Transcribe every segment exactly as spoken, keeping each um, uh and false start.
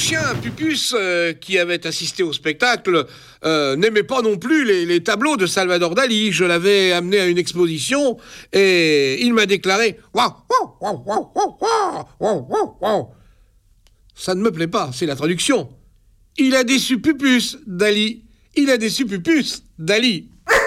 chien, Pupus, euh, qui avait assisté au spectacle, euh, n'aimait pas non plus les, les tableaux de Salvador Dali. Je l'avais amené à une exposition et il m'a déclaré « Waouh, waouh, waouh, waouh, waouh, waouh, waouh, waouh !» Ça ne me plaît pas, c'est la traduction. Il a déçu Pupus, Dali. Il a déçu Pupus, Dali.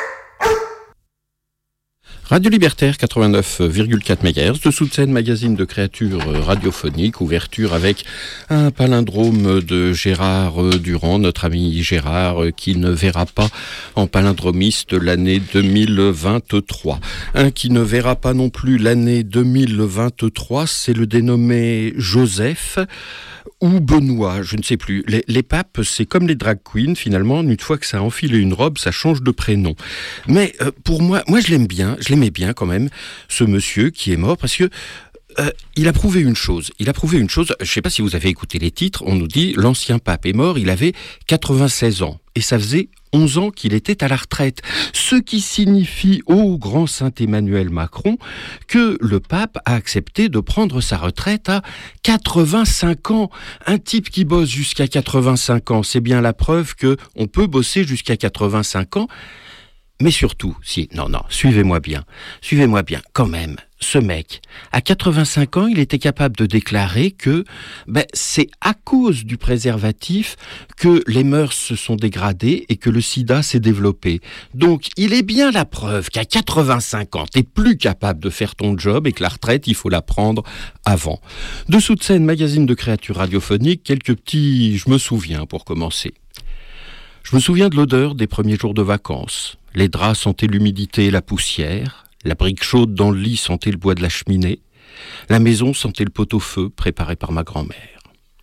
Radio Libertaire quatre-vingt-neuf virgule quatre mégahertz, dessous de scène, magazine de créatures radiophoniques, ouverture avec un palindrome de Gérard Durand, notre ami Gérard, qui ne verra pas en palindromiste l'année deux mille vingt-trois. Un qui ne verra pas non plus l'année deux mille vingt-trois, c'est le dénommé Joseph ou Benoît, je ne sais plus. Les, les papes, c'est comme les drag queens, finalement, une fois que ça a enfilé une robe, ça change de prénom. Mais euh, pour moi, moi je l'aime bien, je l'aimais bien quand même, ce monsieur qui est mort, parce que euh, il a prouvé une chose, il a prouvé une chose, je ne sais pas si vous avez écouté les titres, on nous dit, l'ancien pape est mort, il avait quatre-vingt-seize ans, et ça faisait onze ans qu'il était à la retraite. Ce qui signifie au grand Saint Emmanuel Macron que le pape a accepté de prendre sa retraite à quatre-vingt-cinq ans. Un type qui bosse jusqu'à quatre-vingt-cinq ans, c'est bien la preuve que on peut bosser jusqu'à quatre-vingt-cinq ans. Mais surtout, si, non, non, suivez-moi bien, suivez-moi bien, quand même, ce mec, à quatre-vingt-cinq ans, il était capable de déclarer que ben, c'est à cause du préservatif que les mœurs se sont dégradées et que le sida s'est développé. Donc, il est bien la preuve qu'à quatre-vingt-cinq ans, t'es plus capable de faire ton job et que la retraite, il faut la prendre avant. Dessous de scène, magazine de créatures radiophoniques, quelques petits « je me souviens » pour commencer. Je me souviens de l'odeur des premiers jours de vacances. Les draps sentaient l'humidité et la poussière. La brique chaude dans le lit sentait le bois de la cheminée. La maison sentait le pot-au-feu préparé par ma grand-mère.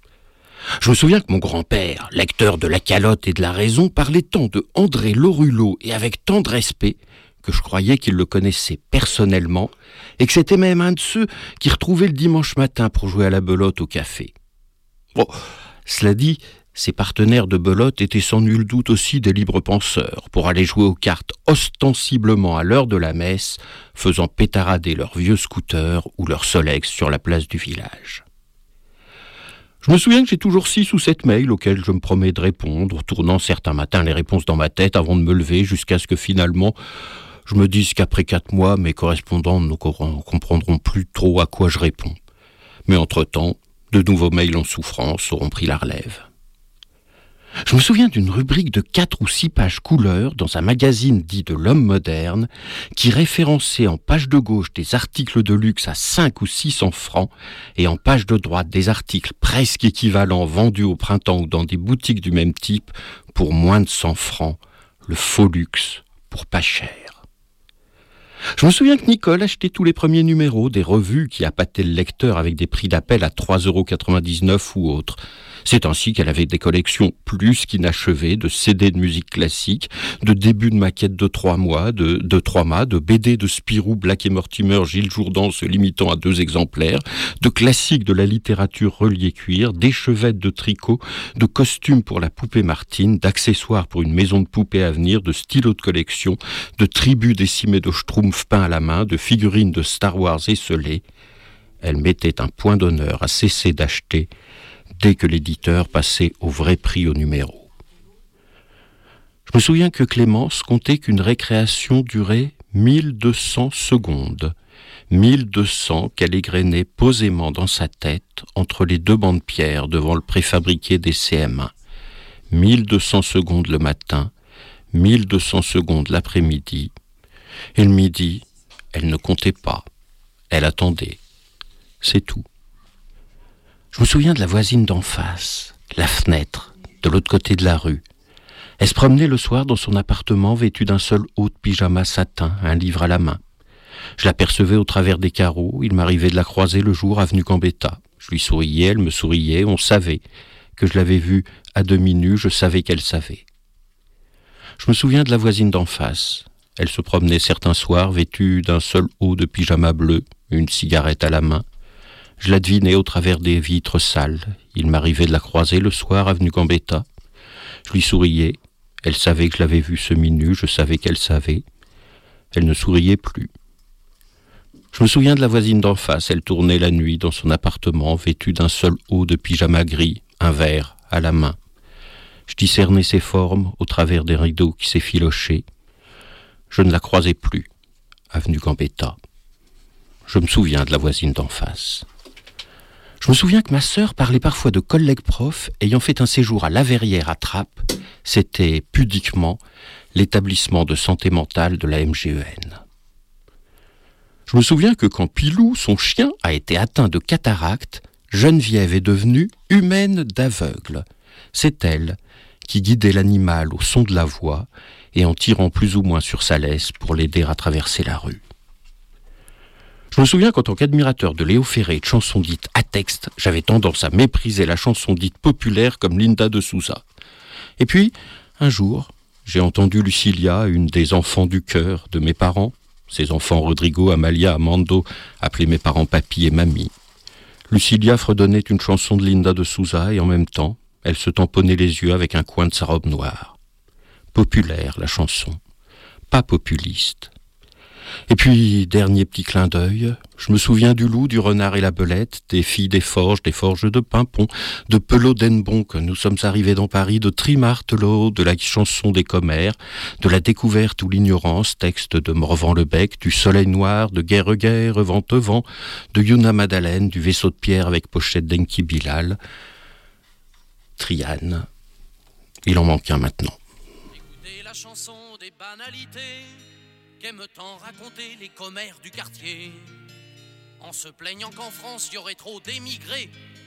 Je me souviens que mon grand-père, lecteur de La Calotte et de La Raison, parlait tant de André Lorulot et avec tant de respect que je croyais qu'il le connaissait personnellement et que c'était même un de ceux qui retrouvait le dimanche matin pour jouer à la belote au café. Bon, cela dit, ses partenaires de belote étaient sans nul doute aussi des libres penseurs pour aller jouer aux cartes ostensiblement à l'heure de la messe, faisant pétarader leurs vieux scooters ou leurs Solex sur la place du village. Je me souviens que j'ai toujours six ou sept mails auxquels je me promets de répondre, tournant certains matins les réponses dans ma tête avant de me lever, jusqu'à ce que finalement je me dise qu'après quatre mois, mes correspondants ne comprendront plus trop à quoi je réponds. Mais entre-temps, de nouveaux mails en souffrance auront pris la relève. Je me souviens d'une rubrique de quatre ou six pages couleur dans un magazine dit de l'homme moderne qui référençait en page de gauche des articles de luxe à cinq ou six cents francs et en page de droite des articles presque équivalents vendus au printemps ou dans des boutiques du même type pour moins de cent francs, le faux luxe pour pas cher. Je me souviens que Nicole achetait tous les premiers numéros des revues qui appâtaient le lecteur avec des prix d'appel à trois euros quatre-vingt-dix-neuf ou autres. C'est ainsi qu'elle avait des collections plus qu'inachevées de C D de musique classique, de débuts de maquettes de trois mois, de, de trois mâts, de B D de Spirou, Black et Mortimer, Gilles Jourdan se limitant à deux exemplaires, de classiques de la littérature reliée cuir, d'échevettes de tricot, de costumes pour la poupée Martine, d'accessoires pour une maison de poupées à venir, de stylos de collection, de tribus décimés de Schtroumpf peints à la main, de figurines de Star Wars esselées. Elle mettait un point d'honneur à cesser d'acheter dès que l'éditeur passait au vrai prix au numéro. Je me souviens que Clémence comptait qu'une récréation durait mille deux cents secondes, mille deux cents qu'elle égrenait posément dans sa tête entre les deux bancs de pierre devant le préfabriqué des C M un. mille deux cents secondes le matin, mille deux cents secondes l'après-midi, et le midi, elle ne comptait pas, elle attendait, c'est tout. Je me souviens de la voisine d'en face, la fenêtre, de l'autre côté de la rue. Elle se promenait le soir dans son appartement vêtue d'un seul haut de pyjama satin, un livre à la main. Je l'apercevais au travers des carreaux, il m'arrivait de la croiser le jour avenue Gambetta. Je lui souriais, elle me souriait, on savait que je l'avais vue à demi nue, je savais qu'elle savait. Je me souviens de la voisine d'en face. Elle se promenait certains soirs vêtue d'un seul haut de pyjama bleu, une cigarette à la main. Je la devinais au travers des vitres sales. Il m'arrivait de la croiser le soir, avenue Gambetta. Je lui souriais. Elle savait que je l'avais vue semi-nue, je savais qu'elle savait. Elle ne souriait plus. Je me souviens de la voisine d'en face. Elle tournait la nuit dans son appartement, vêtue d'un seul haut de pyjama gris, un verre à la main. Je discernais ses formes au travers des rideaux qui s'effilochaient. Je ne la croisais plus, avenue Gambetta. Je me souviens de la voisine d'en face. Je me souviens que ma sœur parlait parfois de collègues profs ayant fait un séjour à La Verrière à Trappes. C'était pudiquement l'établissement de santé mentale de la M G E N. Je me souviens que quand Pilou, son chien, a été atteint de cataracte, Geneviève est devenue humaine d'aveugle. C'est elle qui guidait l'animal au son de la voix et en tirant plus ou moins sur sa laisse pour l'aider à traverser la rue. Je me souviens qu'en tant qu'admirateur de Léo Ferré et de chansons dites à texte, j'avais tendance à mépriser la chanson dite populaire comme Linda de Souza. Et puis, un jour, j'ai entendu Lucilia, une des enfants du cœur de mes parents. Ses enfants Rodrigo, Amalia, Amando appelaient mes parents papy et mamie. Lucilia fredonnait une chanson de Linda de Souza et en même temps, elle se tamponnait les yeux avec un coin de sa robe noire. Populaire, la chanson, pas populiste. Et puis, dernier petit clin d'œil, je me souviens du loup, du renard et la belette, des filles des forges, des forges de Pimpon, de Pelot d'Henbon, que nous sommes arrivés dans Paris, de Trimartelot, de la chanson des commères, de la découverte ou l'ignorance, texte de Morvan-le-Bec, du soleil noir, de Guerre-Guerre, Vent-Vent, de Yuna Madeleine, du vaisseau de pierre avec pochette d'Enki Bilal. Triane, il en manque un maintenant. Écoutez la chanson des banalités qu'aiment tant raconter les commères du quartier, en se plaignant qu'en France y aurait trop d'émigrés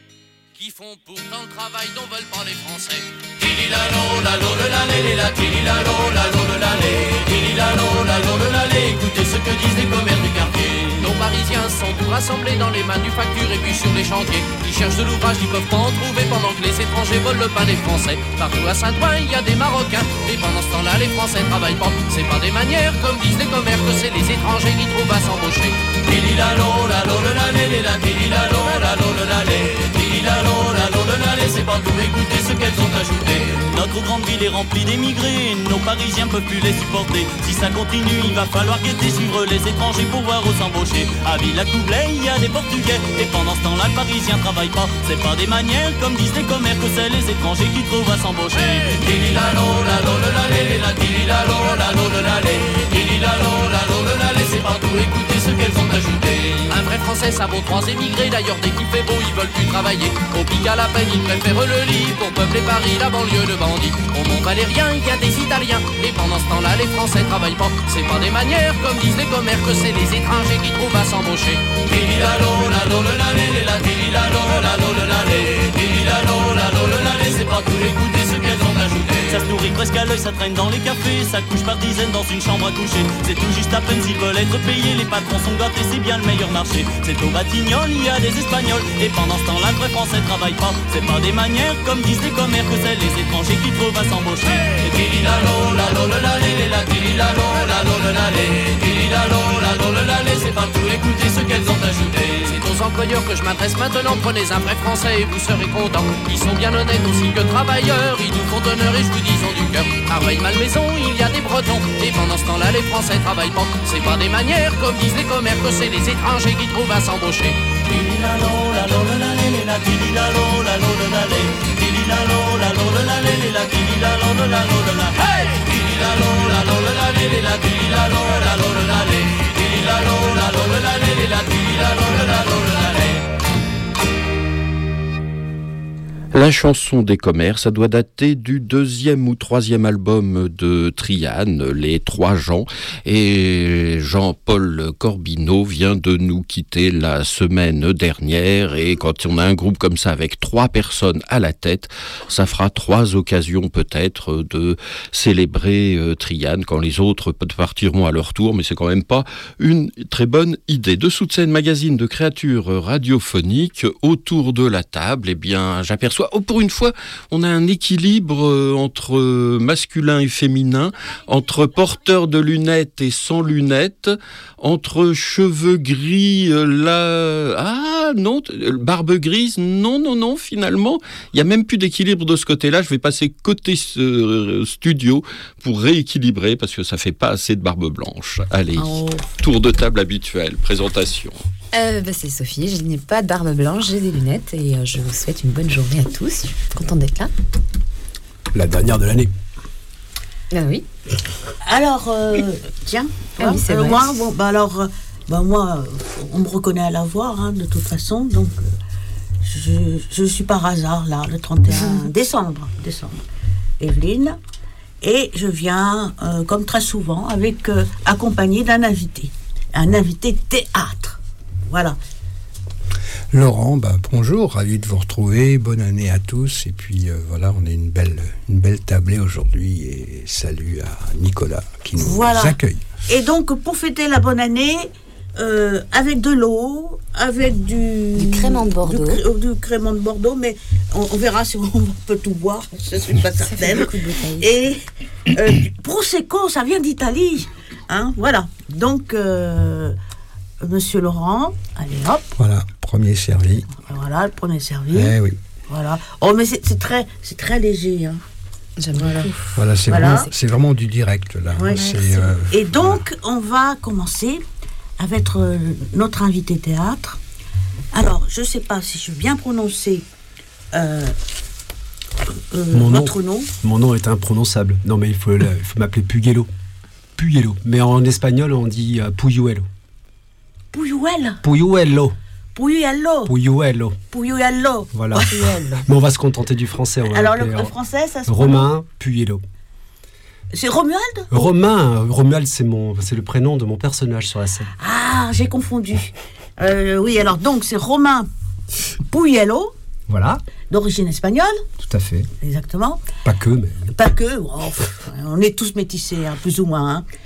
qui font pourtant le travail dont veulent pas les Français. Tililalo, la lo le la lé, la tililalo, la lo le la lé, tililalo, la lo le la lé, écoutez ce que disent les commères du quartier. Nos Parisiens sont tous rassemblés dans les manufactures et puis sur les chantiers. Ils cherchent de l'ouvrage, ils peuvent pas en trouver pendant que les étrangers volent le pain des Français. Partout à Saint-Ouen, il y a des Marocains, et pendant ce temps-là, les Français travaillent pas. C'est pas des manières, comme disent les commères, que c'est les étrangers qui trouvent à s'embaucher. Tililalo, la lo le la lé, la tililalo, la lo le la lé, tililalo, la lo le la lé, c'est pas tout, écoutez ce qu'elles ont ajouté. Notre grande ville est remplie d'émigrés, nos Parisiens peuvent plus les supporter. Si ça continue, il va falloir guetter, suivre les étrangers pour voir où s'embaucher. À Villacoublay, il y a des Portugais, et pendant ce temps-là, le Parisien travaille pas. C'est pas des manières, comme disent les commères, que c'est les étrangers qui trouvent à s'embaucher. Tililalo, la lo le la lé, la tililalo, la lo le la lé, tililalo, la lo le la lé, c'est pas tout, écoutez ce qu'elles ont ajouté. Un vrai Français, ça vaut trois émigrés, d'ailleurs dès qu'il fait beau, ils veulent plus travailler. Au pic à la peine, ils préfèrent le lit pour peupler Paris, la banlieue de bandits. Au Mont Valérien, il y a des Italiens, et pendant ce temps-là, les Français travaillent pas. C'est pas des manières, comme disent les commères, que c'est les étrangers qui trouvent à s'embaucher. Tililalo, la lo le la lé, la tililalo, la lo le la lé, tililalo, la lo le la lé, c'est pas tout, écoutez ce qu'elles ont ajouté. Ça se nourrit presque à l'œil, ça traîne dans les cafés, ça couche par dizaines dans une chambre à coucher. C'est tout juste à peine s'ils veulent être payés, les patrons sont gâtés, c'est bien le meilleur marché. C'est au Batignolles, il y a des Espagnols, et pendant ce temps-là, le vrai Français travaille pas. C'est pas des manières, comme disent les commères, que c'est les étrangers qui trouvent à s'embaucher. Tililalo, la lo le la lé, la tililalo, la lo le la lé, tililalo, la lo le la lé, c'est pas tout, écoutez ce qu'elles ont ajouté. C'est aux employeurs que je m'adresse maintenant, prenez un vrai Français et vous serez contents. Ils sont bien honnêtes aussi que travailleurs, ils nous font honneur et je vous dis ont du cœur. À Rueil-Malmaison, il y a des Bretons, et pendant ce temps-là, les Français travaillent pas. C'est pas des manières, comme disent les commères, que c'est les étrangers qui trouvent à s'embaucher. Tililalo, la lo le la lé, la tililalo, la lo le la lé, tililalo, la lo le la lé, la tililalo, la lo le la lé. Hey! Tililalo, la lo le la lé, la tililalo, la lo le la lé, tililalo, la lo le la lé, la tililalo, la lo le la lé. La chanson des commères, ça doit dater du deuxième ou troisième album de Triane, Les Trois Jean. Et Jean-Paul Corbineau vient de nous quitter la semaine dernière. Et quand on a un groupe comme ça avec trois personnes à la tête, ça fera trois occasions peut-être de célébrer euh, Triane quand les autres partiront à leur tour. Mais c'est quand même pas une très bonne idée. Dessous de scène, magazine de créatures radiophoniques. Autour de la table, eh bien, j'aperçois Oh, pour une fois, on a un équilibre euh, entre euh, masculin et féminin, entre porteurs de lunettes et sans lunettes, entre cheveux gris, euh, là... Ah, non, barbe grise, non, non, non, finalement, il n'y a même plus d'équilibre de ce côté-là. Je vais passer côté euh, studio pour rééquilibrer, parce que ça fait pas assez de barbe blanche. Allez, oh. Tour de table habituel, présentation. euh, bah, C'est Sophie, je n'ai pas de barbe blanche, j'ai des lunettes et euh, je vous souhaite une bonne journée à tous. Je suis contente d'être là. La dernière de l'année. Ah oui. Alors, euh, tiens, ah oui, c'est euh, vrai. moi, bon, bah alors, euh, bah moi, on me reconnaît à la voix, hein, de toute façon, donc euh, je, je suis par hasard là, le trente et un décembre, décembre. Evelyne, et je viens, euh, comme très souvent, avec euh, accompagné d'un invité, un invité théâtre. Voilà. Laurent, bah, bonjour, ravi de vous retrouver, bonne année à tous, et puis euh, voilà, on est une belle, une belle tablée aujourd'hui, et salut à Nicolas qui nous Voilà. accueille. Et donc, pour fêter la bonne année, euh, avec de l'eau, avec du... Du crément de Bordeaux. Du, cré- du crément de Bordeaux, mais on, on verra si on peut tout boire, je ne suis pas Ça fait certaine. beaucoup de bouteilles. Et euh, Prosecco, ça vient d'Italie. Hein, voilà. Donc, euh, Monsieur Laurent, allez hop, Voilà, premier servi. voilà, le premier servi. Eh oui, Voilà. Oh, mais c'est, c'est, très, c'est très léger. Hein. J'aime Voilà. beaucoup. voilà, c'est, Voilà. Vraiment, c'est vraiment du direct là. Ouais, c'est, merci. euh, Et donc, on va commencer avec euh, notre invité théâtre. Alors, je ne sais pas si je vais bien prononcer euh, euh, Mon nom. votre nom. Mon nom est imprononçable. Non, mais il faut, le- il faut m'appeler Puguelo. Puguelo. Mais en espagnol, on dit euh, Puyuelo. Puyuel. Puyuelo. Puyuelo. Puyuelo. Puyuelo. Voilà. Puyuelo. Mais on va se contenter du français. On va Alors, le, appeler, le euh, français, ça se Romain Puyuelo. prononce- C'est Romuald. Romain, euh, Romuald, c'est, mon, c'est le prénom de mon personnage sur la scène. Ah, j'ai confondu. Euh, oui, alors, donc, c'est Romain Puyuelo, Voilà, d'origine espagnole, tout à fait. exactement. Pas que, mais. Pas que, oh, pff, on est tous métissés, hein, plus ou moins. hein.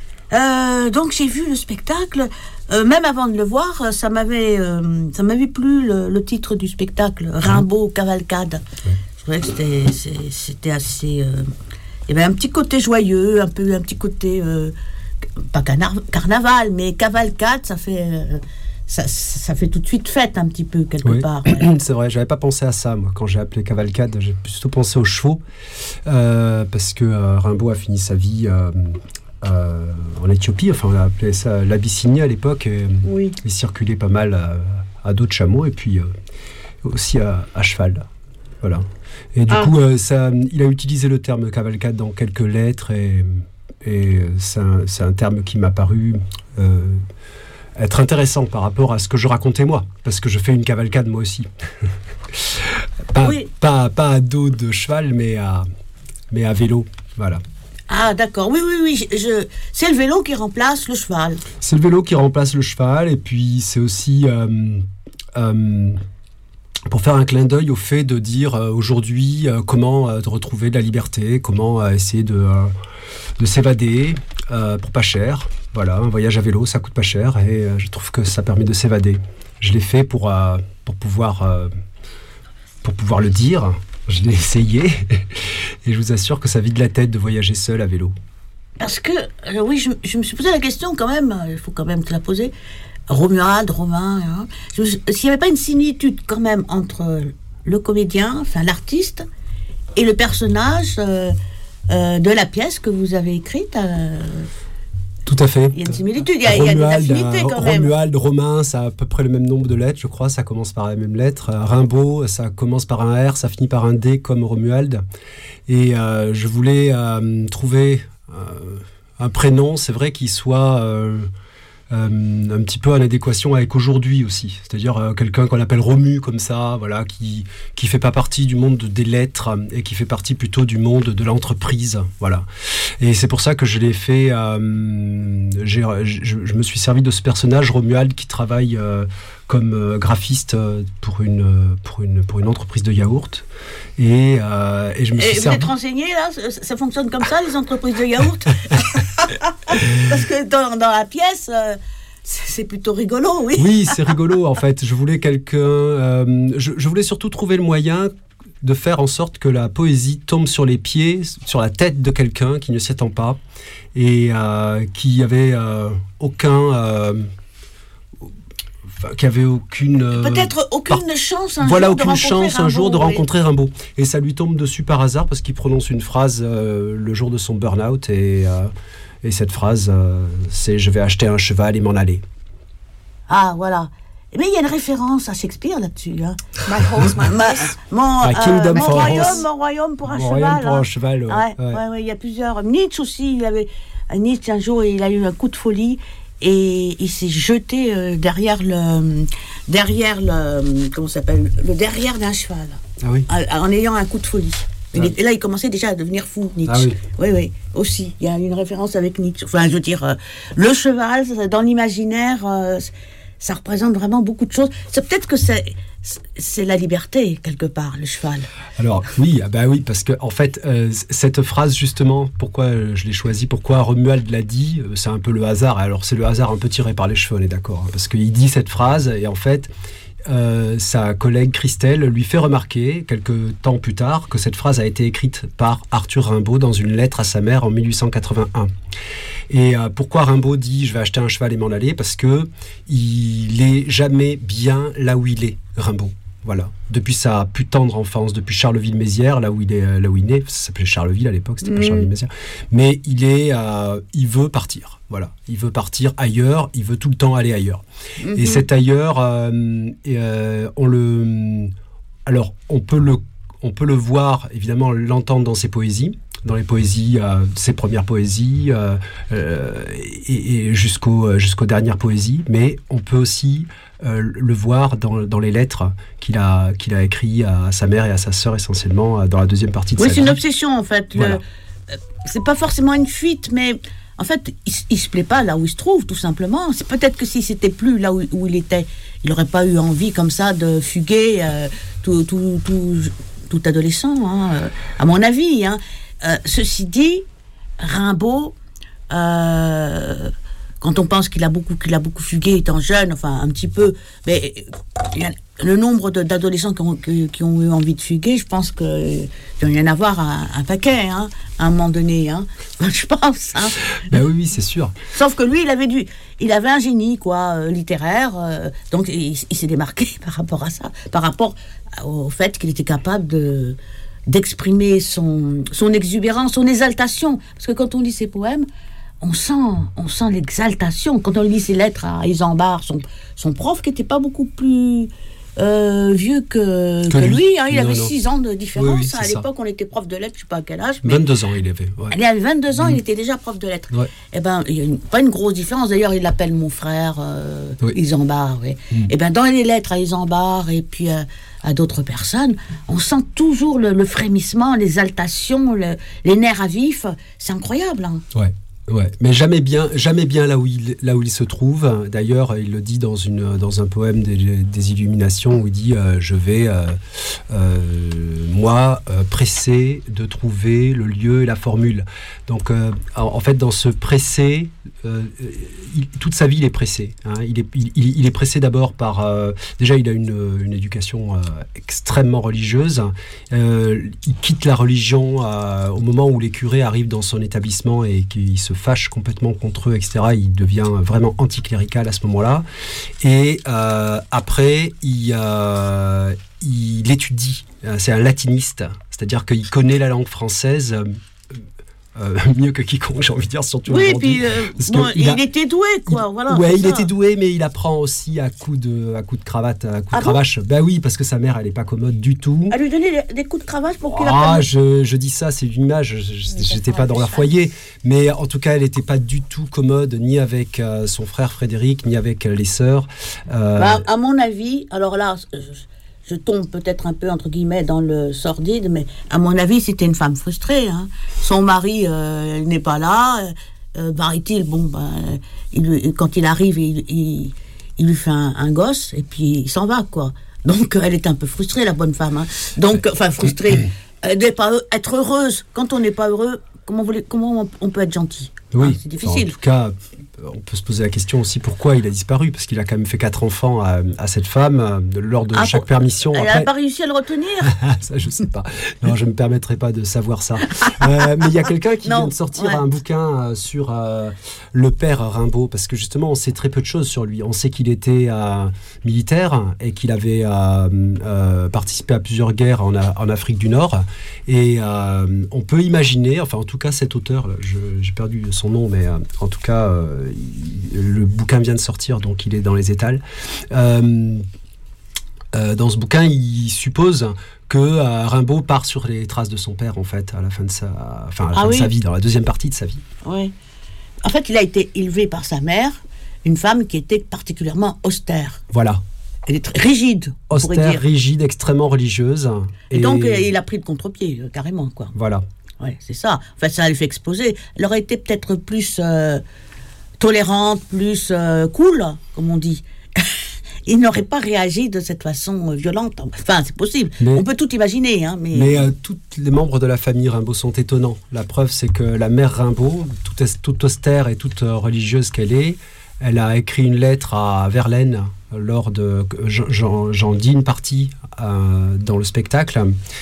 Euh, donc j'ai vu le spectacle, euh, même avant de le voir, euh, ça m'avait, euh, ça m'avait plu le, le titre du spectacle, Rimbaud Cavalcade. Je trouvais que c'était, c'est- c'était assez. euh, il y avait un petit côté joyeux, un peu un petit côté euh, pas carna- carnaval, mais cavalcade, ça fait, euh, ça, ça fait tout de suite fête un petit peu quelque Oui. part. ouais. C'est vrai, j'avais pas pensé à ça, moi, quand j'ai appelé cavalcade, j'ai plutôt pensé aux chevaux, euh, parce que euh, Rimbaud a fini sa vie euh, euh, en Éthiopie, enfin on a appelé ça l'Abyssinie à l'époque, et Oui. il circulait pas mal à, à dos de chameau, et puis euh, aussi à, à cheval, voilà. Et du Ah. coup, euh, ça, il a utilisé le terme cavalcade dans quelques lettres, et, et c'est, un, c'est un terme qui m'a paru... euh, être intéressant par rapport à ce que je racontais moi, parce que je fais une cavalcade moi aussi. pas, Oui. pas, pas à dos de cheval, mais à, mais à vélo. Voilà. Ah d'accord, oui, oui, oui, je, je- c'est le vélo qui remplace le cheval. C'est le vélo qui remplace le cheval, et puis c'est aussi euh, euh, pour faire un clin d'œil au fait de dire euh, aujourd'hui euh, comment euh, de retrouver de la liberté, comment euh, essayer de, euh, de s'évader euh, pour pas cher. Voilà, un voyage à vélo, ça coûte pas cher, et euh, je trouve que ça permet de s'évader. Je l'ai fait pour, euh, pour, pouvoir, euh, pour pouvoir le dire. Je l'ai essayé, et je vous assure que ça vide la tête de voyager seul à vélo. Parce que, euh, oui, je, je me suis posé la question quand même, euh, il faut quand même te la poser. Romuald, Romain, hein. Je me suis- s'il n'y avait pas une similitude quand même entre le comédien, enfin l'artiste, et le personnage euh, euh, de la pièce que vous avez écrite. euh, Tout à fait. Il y a une similitude, il y a, il y a des Romuald, affinités euh, quand même. Romuald, Romain, ça a à peu près le même nombre de lettres, je crois, ça commence par la même lettre. Euh, Rimbaud, ça commence par un R, ça finit par un D comme Romuald. Et euh, je voulais euh, trouver euh, un prénom, c'est vrai, qui soit euh, euh, un petit peu en adéquation avec aujourd'hui aussi. C'est-à-dire euh, quelqu'un qu'on appelle Romu, comme ça, voilà, qui qui fait pas partie du monde des lettres et qui fait partie plutôt du monde de l'entreprise, voilà. Et c'est pour ça que je l'ai fait. Euh, j'ai, je, je me suis servi de ce personnage Romuald qui travaille euh, comme euh, graphiste euh, pour une pour une pour une entreprise de yaourt. Et, euh, et je me Et suis vous servi. êtes renseigné là, ça, ça fonctionne comme ça les entreprises de yaourt? Parce que dans, dans la pièce, euh, c'est, c'est plutôt rigolo, oui. Oui, c'est rigolo en fait. Je voulais quelqu'un. euh, je, je voulais surtout trouver le moyen de faire en sorte que la poésie tombe sur les pieds, sur la tête de quelqu'un qui ne s'y attend pas et euh, qui avait euh, aucun, euh, enfin, qui avait aucune. euh, Peut-être aucune par- chance un voilà, jour de aucune rencontrer chance un jour de Rimbaud, oui. rencontrer Rimbaud. Et ça lui tombe dessus par hasard parce qu'il prononce une phrase euh, le jour de son burn-out et, euh, et cette phrase, euh, c'est « je vais acheter un cheval et m'en aller ». Ah, voilà. Mais il y a une référence à Shakespeare là-dessus. Hein. My horse, my horse. Mon, My kingdom mon, for a royaume, horse. mon royaume pour un Mon cheval. royaume pour hein. un cheval, ouais. Ouais, Ouais. ouais, ouais, il y a plusieurs. Nietzsche aussi, il avait. Nietzsche, un jour, il a eu un coup de folie et il s'est jeté euh, derrière le. Derrière le. Comment ça s'appelle Le derrière d'un cheval. Ah oui. En, en ayant un coup de folie. Il Ah. est- et là, il commençait déjà à devenir fou, Nietzsche. Ah oui. Oui, oui, aussi. Il y a une référence avec Nietzsche. Enfin, je veux dire, euh, le cheval, dans l'imaginaire, euh, ça représente vraiment beaucoup de choses. C'est peut-être que c'est, c'est la liberté, quelque part, le cheval. Alors oui, ah bah oui, parce que en fait, euh, cette phrase justement, pourquoi euh, je l'ai choisie, pourquoi Romuald l'a dit, euh, c'est un peu le hasard. Alors c'est le hasard un peu tiré par les cheveux, on est d'accord, hein, parce qu'il dit cette phrase et en fait, euh, sa collègue Christelle lui fait remarquer quelques temps plus tard que cette phrase a été écrite par Arthur Rimbaud dans une lettre à sa mère en mille huit cent quatre-vingt-un. Et euh, pourquoi Rimbaud dit je vais acheter un cheval et m'en aller, parce que il est jamais bien là où il est, Rimbaud. Voilà, depuis sa plus tendre enfance, depuis Charleville-Mézières, là où il est, là où il est naît, ça s'appelait Charleville à l'époque, c'était pas Mmh. Charleville-Mézières, mais il est, euh, il veut partir. Voilà, il veut partir ailleurs, il veut tout le temps aller ailleurs. Mhm. Et cet ailleurs, euh, et, euh, on le, alors on peut le, on peut le voir évidemment, l'entendre dans ses poésies. Dans les poésies, euh, ses premières poésies, euh, euh, et, et jusqu'au, jusqu'aux dernières poésies, mais on peut aussi euh, le voir dans, dans les lettres qu'il a, qu'il a écrites à sa mère et à sa sœur, essentiellement, dans la deuxième partie de Oui, sa c'est vie. une obsession, en fait. Le- Voilà. euh, c'est pas forcément une fuite, mais en fait, il, s- il se plaît pas là où il se trouve, tout simplement. C'est peut-être que si c'était plus là où, où il était, il n'aurait pas eu envie comme ça de fuguer euh, tout, tout, tout, tout adolescent, hein, euh, à mon avis. Hein. Euh, ceci dit, Rimbaud, euh, quand on pense qu'il a beaucoup, qu'il a beaucoup fugué étant jeune, enfin un petit peu, mais il y a le nombre de, d'adolescents qui ont, qui, qui ont eu envie de fuguer, je pense qu'il doit y en avoir un, un paquet, hein, à un moment donné, hein, je pense. Hein. Ben oui, oui, c'est sûr. Sauf que lui, il avait du, il avait un génie, quoi, euh, littéraire, euh, donc il, il s'est démarqué par rapport à ça, par rapport au fait qu'il était capable de d'exprimer son, son exubérance, son exaltation. Parce que quand on lit ses poèmes, on sent, on sent l'exaltation. Quand on lit ses lettres à Isambard, son, son prof, qui n'était pas beaucoup plus euh, vieux que, Que que lui. lui, hein, il Non, avait non. six ans de différence. Oui, oui, à c'est ça. l'époque, on était prof de lettres, je ne sais pas à quel âge. Mais vingt-deux ans, il avait. Ouais. il avait vingt-deux ans, il était déjà prof de lettres. Ouais. Eh ben, il n'y a une- pas une grosse différence. D'ailleurs, il l'appelle mon frère euh, Oui. Isambard. Oui. Mm. Eh ben, dans les lettres à Isambard et puis euh, à d'autres personnes, on sent toujours le, le frémissement, l'exaltation, le, les nerfs à vif. C'est incroyable. Hein. Ouais. Ouais, mais jamais bien, jamais bien là où il, là où il se trouve. D'ailleurs, il le dit dans une, dans un poème des, des Illuminations où il dit euh, je vais, euh, euh, moi, euh, pressé de trouver le lieu et la formule. Donc, euh, en, en fait, dans ce pressé, euh, il, toute sa vie, il est pressé. Hein. Il est, il, il est pressé d'abord par, euh, déjà, il a une, une éducation euh, extrêmement religieuse. Euh, il quitte la religion euh, au moment où les curés arrivent dans son établissement et qu'il se fâche complètement contre eux, et cetera. Il devient vraiment anticlérical à ce moment-là. Et euh, après, il, euh, il étudie. C'est un latiniste, c'est-à-dire qu'il connaît la langue française euh, euh, mieux que quiconque, j'ai envie de dire, surtout Oui, aujourd'hui. puis euh, Parce bon, que il il, a- était doué, quoi. Il- voilà, ouais, c'est il ça. était doué, mais il apprend aussi à coups de, à coups de cravate, à coups Ah de bon cravache. Ben oui, parce que sa mère, elle n'est pas commode du tout. À lui donner des, des coups de cravache pour qu'il Ah, apprenne. je, je dis ça, c'est une image. Je- je- J'étais pas dans leur foyer, mais en tout cas, elle n'était pas du tout commode, ni avec euh, son frère Frédéric, ni avec euh, les sœurs. Euh, Bah, à mon avis, alors là, je, je tombe peut-être un peu entre guillemets dans le sordide, mais à mon avis, c'était une femme frustrée. Hein. Son mari euh, n'est pas là. Euh, paraît-il, bon, ben, il, lui- quand il arrive, il, il, il lui fait un, un gosse et puis il s'en va, quoi. Donc, elle est un peu frustrée, la bonne femme. Hein. Donc, enfin, frustrée. Elle n'est pas heu- être heureuse. Quand on n'est pas heureux, comment, vous voulez- comment on, on peut être gentil? oui, Hein, c'est difficile. en tout cas, on peut se poser la question aussi pourquoi il a disparu, parce qu'il a quand même fait quatre enfants à, à cette femme euh, lors de Ah, chaque bon, permission. Elle n'a Après- pas réussi à le retenir. Ça, je sais pas. Non, je me permettrai pas de savoir ça. Euh, mais il y a quelqu'un qui Non, vient de sortir ouais. un bouquin euh, sur euh, le père Rimbaud, parce que justement, on sait très peu de choses sur lui. On sait qu'il était euh, militaire et qu'il avait euh, euh, participé à plusieurs guerres en, A- en Afrique du Nord. Et euh, on peut imaginer, enfin, en tout cas, cet auteur, je- j'ai perdu son nom, mais euh, en tout cas, euh, il, le bouquin vient de sortir, donc il est dans les étals. Euh, euh, dans ce bouquin, il suppose que euh, Rimbaud part sur les traces de son père, en fait, à la fin de sa, enfin, à la Ah fin oui. de sa vie, dans la deuxième partie de sa vie. Oui. En fait, il a été élevé par sa mère, une femme qui était particulièrement austère. Voilà. Elle est très rigide, on pourrait Austère, dire. rigide, extrêmement religieuse. Et, donc, euh, il a pris le contre-pied, euh, carrément, quoi. Voilà. Ouais, c'est ça. Enfin, ça l'a fait exploser. Elle aurait été peut-être plus euh, tolérante, plus euh, cool, comme on dit. Il n'aurait pas réagi de cette façon euh, violente. Enfin, c'est possible. Mais, on peut tout imaginer. Hein, mais mais euh, tous les membres de la famille Rimbaud sont étonnants. La preuve, c'est que la mère Rimbaud, toute, toute austère et toute euh, religieuse qu'elle est, elle a écrit une lettre à Verlaine lors de... J'en, j'en dis une partie euh, dans le spectacle,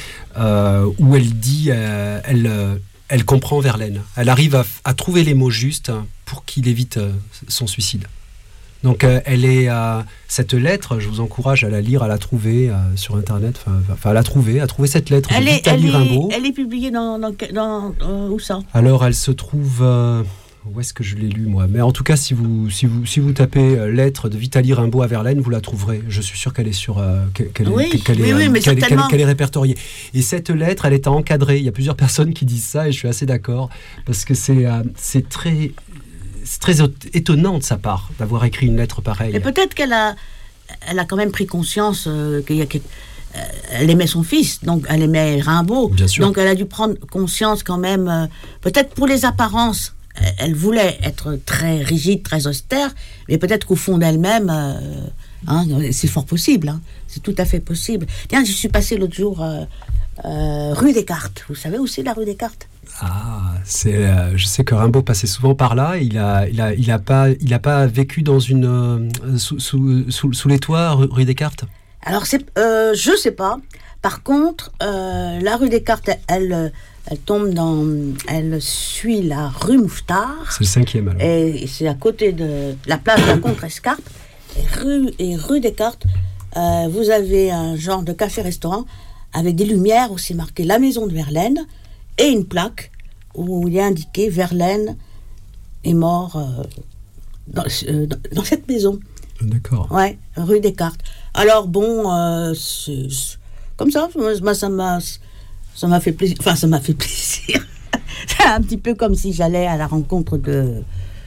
euh, où elle dit... Euh, elle, euh, elle comprend Verlaine. Elle arrive à, à trouver les mots justes pour qu'il évite euh, son suicide. Donc euh, elle est euh, cette lettre, je vous encourage à la lire, à la trouver euh, sur internet, enfin à la trouver, à trouver cette lettre elle de est, Vitali elle Rimbaud. Est, elle est publiée dans, dans, dans euh, où ça? Alors elle se trouve, euh, où est-ce que je l'ai lu moi? Mais en tout cas, si vous si vous si vous tapez euh, lettre de Vitali Rimbaud à Verlaine, vous la trouverez. Je suis sûr qu'elle est sur, euh, qu'elle, oui, qu'elle, qu'elle oui, est, oui, mais qu'elle, certainement. qu'elle, qu'elle est répertoriée. Et cette lettre, elle est encadrée. Il y a plusieurs personnes qui disent ça et je suis assez d'accord parce que c'est euh, c'est très C'est très étonnant de sa part d'avoir écrit une lettre pareille. Et peut-être qu'elle a, elle a quand même pris conscience euh, qu'il y a, qu'elle aimait son fils, donc elle aimait Rimbaud. Bien sûr. Donc elle a dû prendre conscience quand même, euh, peut-être pour les apparences, elle, elle voulait être très rigide, très austère, mais peut-être qu'au fond d'elle-même, euh, hein, c'est fort possible, hein, c'est tout à fait possible. Tiens, je suis passée l'autre jour euh, euh, rue Descartes. Vous savez où c'est la rue Descartes? Ah, c'est, euh, je sais que Rimbaud passait souvent par là. Il a, il a, il a pas, il a pas vécu dans une euh, sous, sous, sous, sous les toits rue, rue Descartes. Alors c'est, euh, je sais pas. Par contre, euh, la rue Descartes, elle, elle, elle tombe dans, elle suit la rue Mouffetard. C'est le cinquième alors. Et c'est à côté de la place de la Contrescarpe. Et rue et rue Descartes, euh, vous avez un genre de café-restaurant avec des lumières où c'est marqué la maison de Verlaine. Et une plaque où il est indiqué Verlaine est mort euh, dans, euh, dans cette maison. D'accord. Ouais, rue Descartes. Alors bon, euh, c'est, c'est, comme ça, moi, ça m'a, ça m'a fait plaisir. Enfin, ça m'a fait plaisir. C'est un petit peu comme si j'allais à la rencontre de.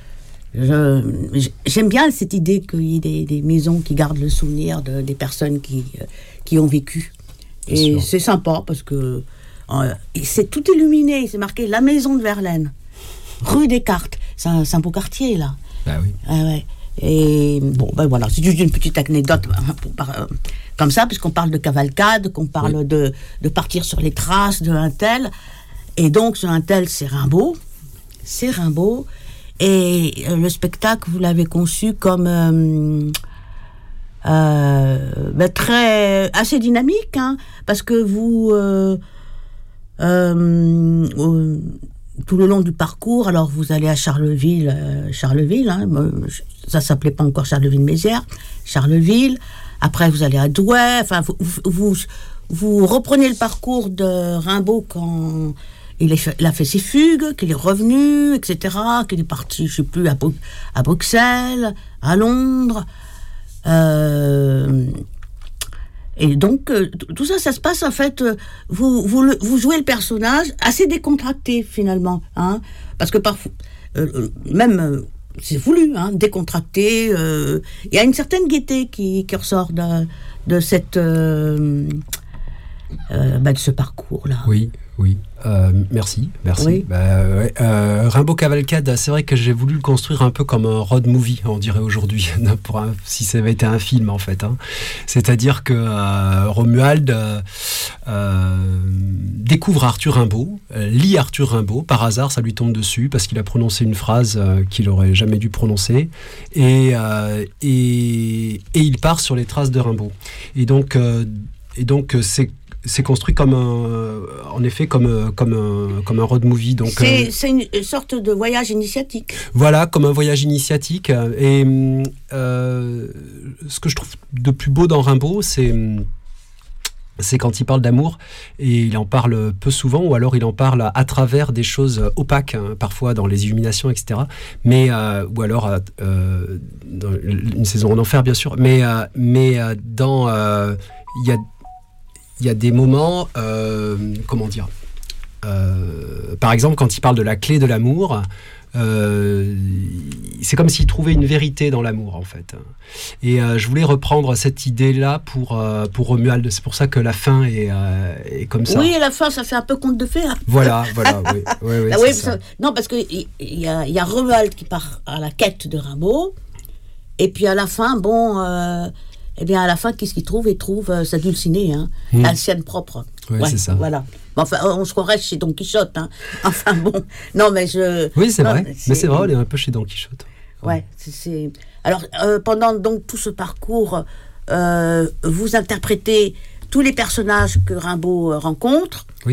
Je, j'aime bien cette idée qu'il y ait des, des maisons qui gardent le souvenir de, des personnes qui, euh, qui ont vécu. Et sûr. C'est sympa parce que. Euh, c'est tout illuminé, c'est marqué la maison de Verlaine, rue Descartes. C'est un, c'est un beau quartier là. Ah oui. Ah ouais. Et bon, ben voilà, c'est juste une petite anecdote hein, pour, par, euh, comme ça, puisqu'on parle de cavalcade, qu'on parle oui. de, de partir sur les traces de un tel. Et donc, ce un tel, c'est Rimbaud. C'est Rimbaud. Et euh, le spectacle, vous l'avez conçu comme euh, euh, ben, très, assez dynamique, hein, parce que vous. Euh, Euh, euh, tout le long du parcours, alors vous allez à Charleville, euh, Charleville, hein, ça s'appelait pas encore Charleville-Mézières, Charleville. Après vous allez à Douai. Enfin, vous, vous, vous reprenez le parcours de Rimbaud quand il, est, il a fait ses fugues, qu'il est revenu, et cetera, qu'il est parti, je sais plus, à, à Bruxelles, à Londres. Euh, Et donc, euh, tout ça, ça se passe, en fait, euh, vous, vous, le, vous jouez le personnage assez décontracté, finalement. Hein, parce que parfois, euh, même, euh, c'est voulu, hein, décontracté. Il euh, y a une certaine gaieté qui, qui ressort de, de, cette, euh, euh, bah, de ce parcours-là. Oui, oui. Euh, merci, merci. Oui. Bah, ouais. euh, Rimbaud Cavalcade, c'est vrai que j'ai voulu le construire un peu comme un road movie, on dirait aujourd'hui, pour un, si ça avait été un film en fait. Hein. C'est-à-dire que euh, Romuald euh, euh, découvre Arthur Rimbaud, euh, lit Arthur Rimbaud, par hasard ça lui tombe dessus parce qu'il a prononcé une phrase euh, qu'il n'aurait jamais dû prononcer, et, euh, et, et il part sur les traces de Rimbaud. Et donc, euh, et donc c'est c'est construit comme un, en effet, comme, comme, un, comme un road movie. Donc, c'est, euh, c'est une sorte de voyage initiatique. Voilà, comme un voyage initiatique. Et euh, ce que je trouve de plus beau dans Rimbaud, c'est, c'est quand il parle d'amour, et il en parle peu souvent, ou alors il en parle à travers des choses opaques, hein, parfois dans les illuminations, et cetera. Mais, euh, ou alors euh, dans une saison en enfer, bien sûr, mais, euh, mais euh, dans... Il euh, y, a, y a des moments, euh, comment dire, euh, par exemple, quand il parle de la clé de l'amour, Euh, c'est comme s'il trouvait une vérité dans l'amour, en fait. Et euh, je voulais reprendre cette idée-là pour, euh, pour Romuald. C'est pour ça que la fin est, euh, est comme ça. Oui, à la fin, ça fait un peu conte de fées. Hein. Voilà, voilà, oui. oui, oui, ah, c'est oui ça. Ça, non, parce qu'il y, y, a, y a Romuald qui part à la quête de Rimbaud. Et puis à la fin, bon... Euh, eh bien, à la fin, qu'est-ce qu'il trouve? Il trouve euh, sa dulcinée, hein, mmh. la sienne propre. Oui, ouais, c'est ça. Voilà. Bon, enfin, on se croirait chez Don Quichotte. Hein. Enfin, bon. Non, mais je... Oui, c'est non, vrai. C'est... Mais c'est vrai, on est un peu chez Don Quichotte. Ouais, c'est... c'est... Alors, euh, pendant donc tout ce parcours, euh, vous interprétez tous les personnages que Rimbaud rencontre. Oui.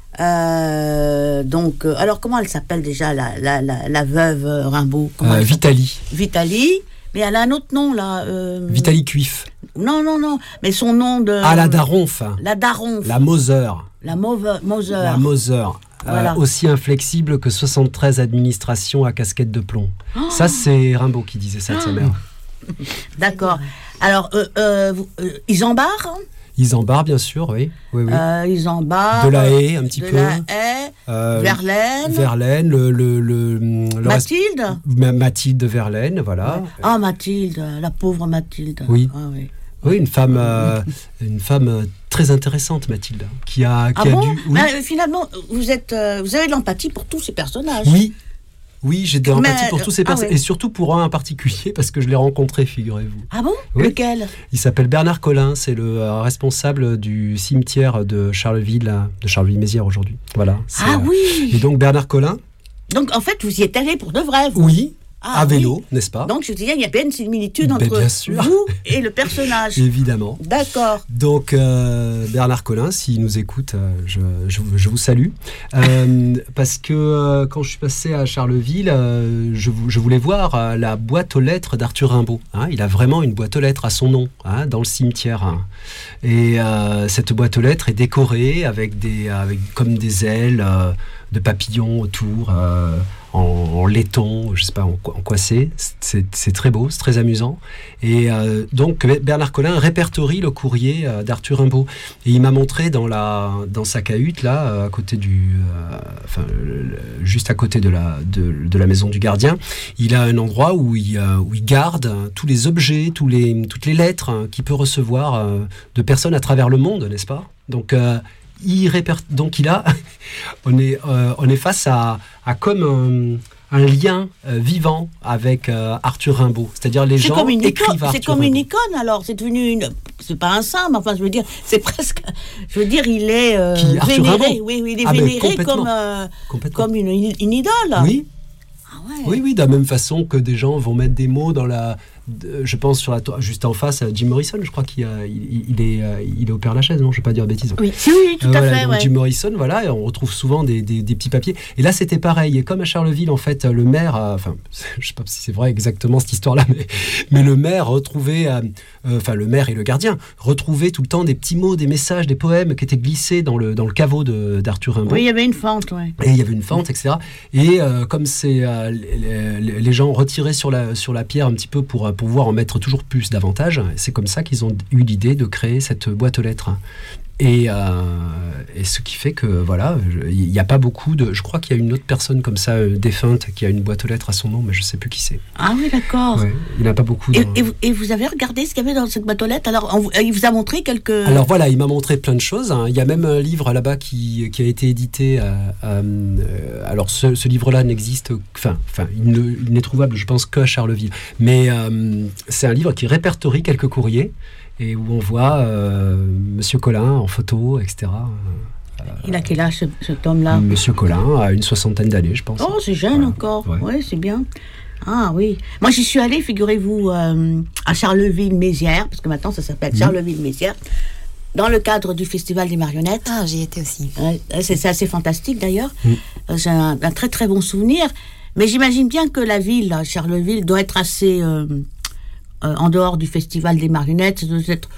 Euh, donc, euh, alors, comment elle s'appelle déjà, la, la, la, la veuve Rimbaud? euh, Vitalie. Vitalie. Mais elle a un autre nom, là. Euh... Vitalie Cuif. Non, non, non. Mais son nom de... Ah, la Daronf. La Daronf. La Moser. La Moser. La Moser. Voilà. Euh, aussi inflexible que soixante-treize administrations à casquette de plomb. Oh. Ça, c'est Rimbaud qui disait ça de sa mère. D'accord. Alors, euh, euh, euh, Isambard hein Isambard, bien sûr, oui. oui, oui. Euh, Isambard. De la Haye, un petit de peu. De la Haye. Euh, Verlaine. Verlaine, le... le, le, le Mathilde reste... Mathilde Verlaine, voilà. Ouais. Ah, Mathilde, la pauvre Mathilde. Oui. Ah, oui. Oui, une femme, euh, une femme très intéressante, Mathilde, qui a, qui ah a bon dû... Oui. Mais, finalement, vous, êtes, euh, vous avez de l'empathie pour tous ces personnages. Oui, oui, j'ai de l'empathie Mais, pour tous ces personnages, ah, oui. et surtout pour un en particulier, parce que je l'ai rencontré, figurez-vous. Ah bon oui. Lequel? Il s'appelle Bernard Collin, c'est le euh, responsable du cimetière de Charleville, de Charleville-Mézières aujourd'hui. Voilà. Ah euh, oui. Et donc Bernard Collin... Donc en fait, vous y êtes allé pour de vrai, vous. Oui. Ah, à vélo, oui. n'est-ce pas? Donc, je veux dire, il y a bien une similitude entre ben, vous et le personnage. Évidemment. D'accord. Donc, euh, Bernard Collin, s'il nous écoute, euh, je, je, je vous salue. Euh, parce que euh, quand je suis passé à Charleville, euh, je, je voulais voir euh, la boîte aux lettres d'Arthur Rimbaud. Hein. Il a vraiment une boîte aux lettres à son nom, hein, dans le cimetière. Hein. Et euh, cette boîte aux lettres est décorée avec, des, avec comme des ailes euh, de papillons autour. Euh, En, en laiton, je ne sais pas en quoi, en quoi c'est. c'est. C'est très beau, c'est très amusant. Et euh, donc, Bernard Collin répertorie le courrier euh, d'Arthur Rimbaud. Et il m'a montré dans, la, dans sa cahute, là, à côté du, euh, enfin, le, juste à côté de la, de, de la maison du gardien, il a un endroit où il, euh, où il garde tous les objets, tous les, toutes les lettres hein, qu'il peut recevoir euh, de personnes à travers le monde, n'est-ce pas? Donc, euh, Il réper... Donc il a, on est, euh, on est face à, à comme un, un lien euh, vivant avec euh, Arthur Rimbaud. C'est-à-dire les c'est gens comme écrivent icône, Arthur C'est comme Rimbaud. une icône alors, c'est devenu une... C'est pas un saint, mais enfin je veux dire, c'est presque... Je veux dire, il est euh, Qui, Arthur vénéré. Rimbaud Oui, oui, il est ah, vénéré comme, euh, comme une, une idole. Oui. Ah ouais. Oui, oui, de la même façon que des gens vont mettre des mots dans la... Je pense sur la to- juste en face, Jim Morrison, je crois qu'il a, il, il, est, il est au Père Lachaise, non? Je ne vais pas dire de bêtises. Oui, oui, oui tout euh, à voilà, fait. Donc ouais. Jim Morrison, voilà, et on retrouve souvent des, des, des petits papiers. Et là, c'était pareil. Et comme à Charleville, en fait, le maire, a, enfin, je ne sais pas si c'est vrai exactement cette histoire-là, mais, mais le maire retrouvait, euh, euh, enfin, le maire et le gardien retrouvaient tout le temps des petits mots, des messages, des poèmes qui étaient glissés dans le, dans le caveau de, d'Arthur Rimbaud. Oui, il y avait une fente, oui. Et il y avait une fente, et cetera. Et euh, comme c'est, euh, les, les gens retiraient sur la, sur la pierre un petit peu pour, pour pouvoir en mettre toujours plus davantage, c'est comme ça qu'ils ont eu l'idée de créer cette boîte aux lettres. Et, euh, et ce qui fait que, voilà, il n'y a pas beaucoup de... Je crois qu'il y a une autre personne comme ça, euh, défunte, qui a une boîte aux lettres à son nom, mais je ne sais plus qui c'est. Ah oui, d'accord. Ouais, il n'y en a pas beaucoup. Dans... Et, et, vous, et vous avez regardé ce qu'il y avait dans cette boîte aux lettres? Alors, on, il vous a montré quelques... Alors voilà, il m'a montré plein de choses. Hein. Il y a même un livre là-bas qui, qui a été édité. Euh, euh, alors ce, ce livre-là n'existe... Enfin, enfin il, ne, il n'est trouvable, je pense, qu'à Charleville. Mais euh, c'est un livre qui répertorie quelques courriers et où on voit euh, Monsieur Collin en photo, et cetera. Euh, il a quel âge, ce, cet homme-là? Monsieur Collin a une soixantaine d'années, je pense. Oh, c'est jeune voilà. encore. Oui, ouais, c'est bien. Ah oui. Moi, j'y suis allée, figurez-vous, euh, à Charleville-Mézières, parce que maintenant, ça s'appelle mmh. Charleville-Mézières, dans le cadre du Festival des marionnettes. Ah, j'y étais aussi. Euh, c'est, c'est assez fantastique, d'ailleurs. Mmh. Euh, j'ai un, un très, très bon souvenir. Mais j'imagine bien que la ville, là, Charleville, doit être assez... Euh, Euh, en dehors du Festival des marionnettes, ça doit être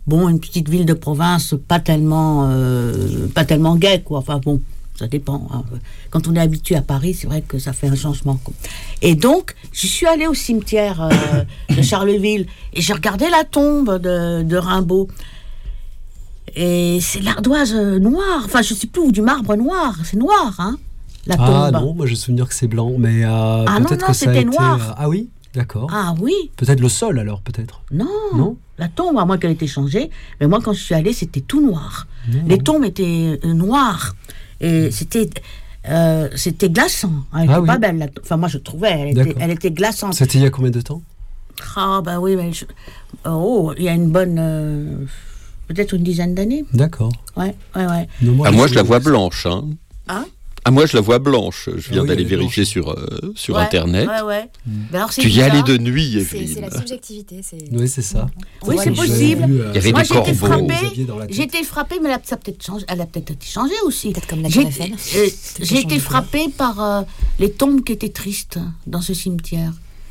bon, une petite ville de province, pas tellement, euh, pas tellement gaie, quoi. Enfin bon, ça dépend. Hein. Quand on est habitué à Paris, c'est vrai que ça fait un changement, quoi. Et donc, je suis allée au cimetière euh, de Charleville et j'ai regardé la tombe de, de Rimbaud. Et c'est de l'ardoise noire, enfin je ne sais plus, ou du marbre noir, c'est noir, hein, la tombe. Ah non, moi j'ai souvenir que c'est blanc, mais euh, ah peut-être non, non, que ça a c'était été... noir. Euh, ah oui, d'accord. Ah oui. Peut-être le sol alors, peut-être. Non, non la tombe, à moins qu'elle ait été changée, mais moi quand je suis allée, c'était tout noir. Non, Les non. tombes étaient euh, noires, et c'était... Euh, c'était glaçant, elle n'était ah, oui. pas belle, la... enfin moi je trouvais, elle était, elle était glaçante. C'était il y a combien de temps? Ah bah oui, mais je... oh, il y a une bonne... Euh... Peut-être une dizaine d'années. D'accord. Ouais, ouais, ouais. Non, moi, ah, moi je la vois blanche. Hein. Hein Ah, moi, je la vois blanche. Je viens ah oui, d'aller vérifier blanche. sur, euh, sur ouais, Internet. Ouais, ouais. Mmh. Alors, tu y allais de nuit, Evelyne. C'est, c'est la subjectivité. C'est... Oui, c'est ça. Oui, c'est possible. Vu, euh, Il y avait moi, des corbeaux. Frappée, j'ai été frappée, mais elle a, ça a peut-être changé, elle a peut-être été changée aussi. Peut-être comme la J'ai, euh, j'ai été frappée par euh, les tombes qui étaient tristes dans ce cimetière.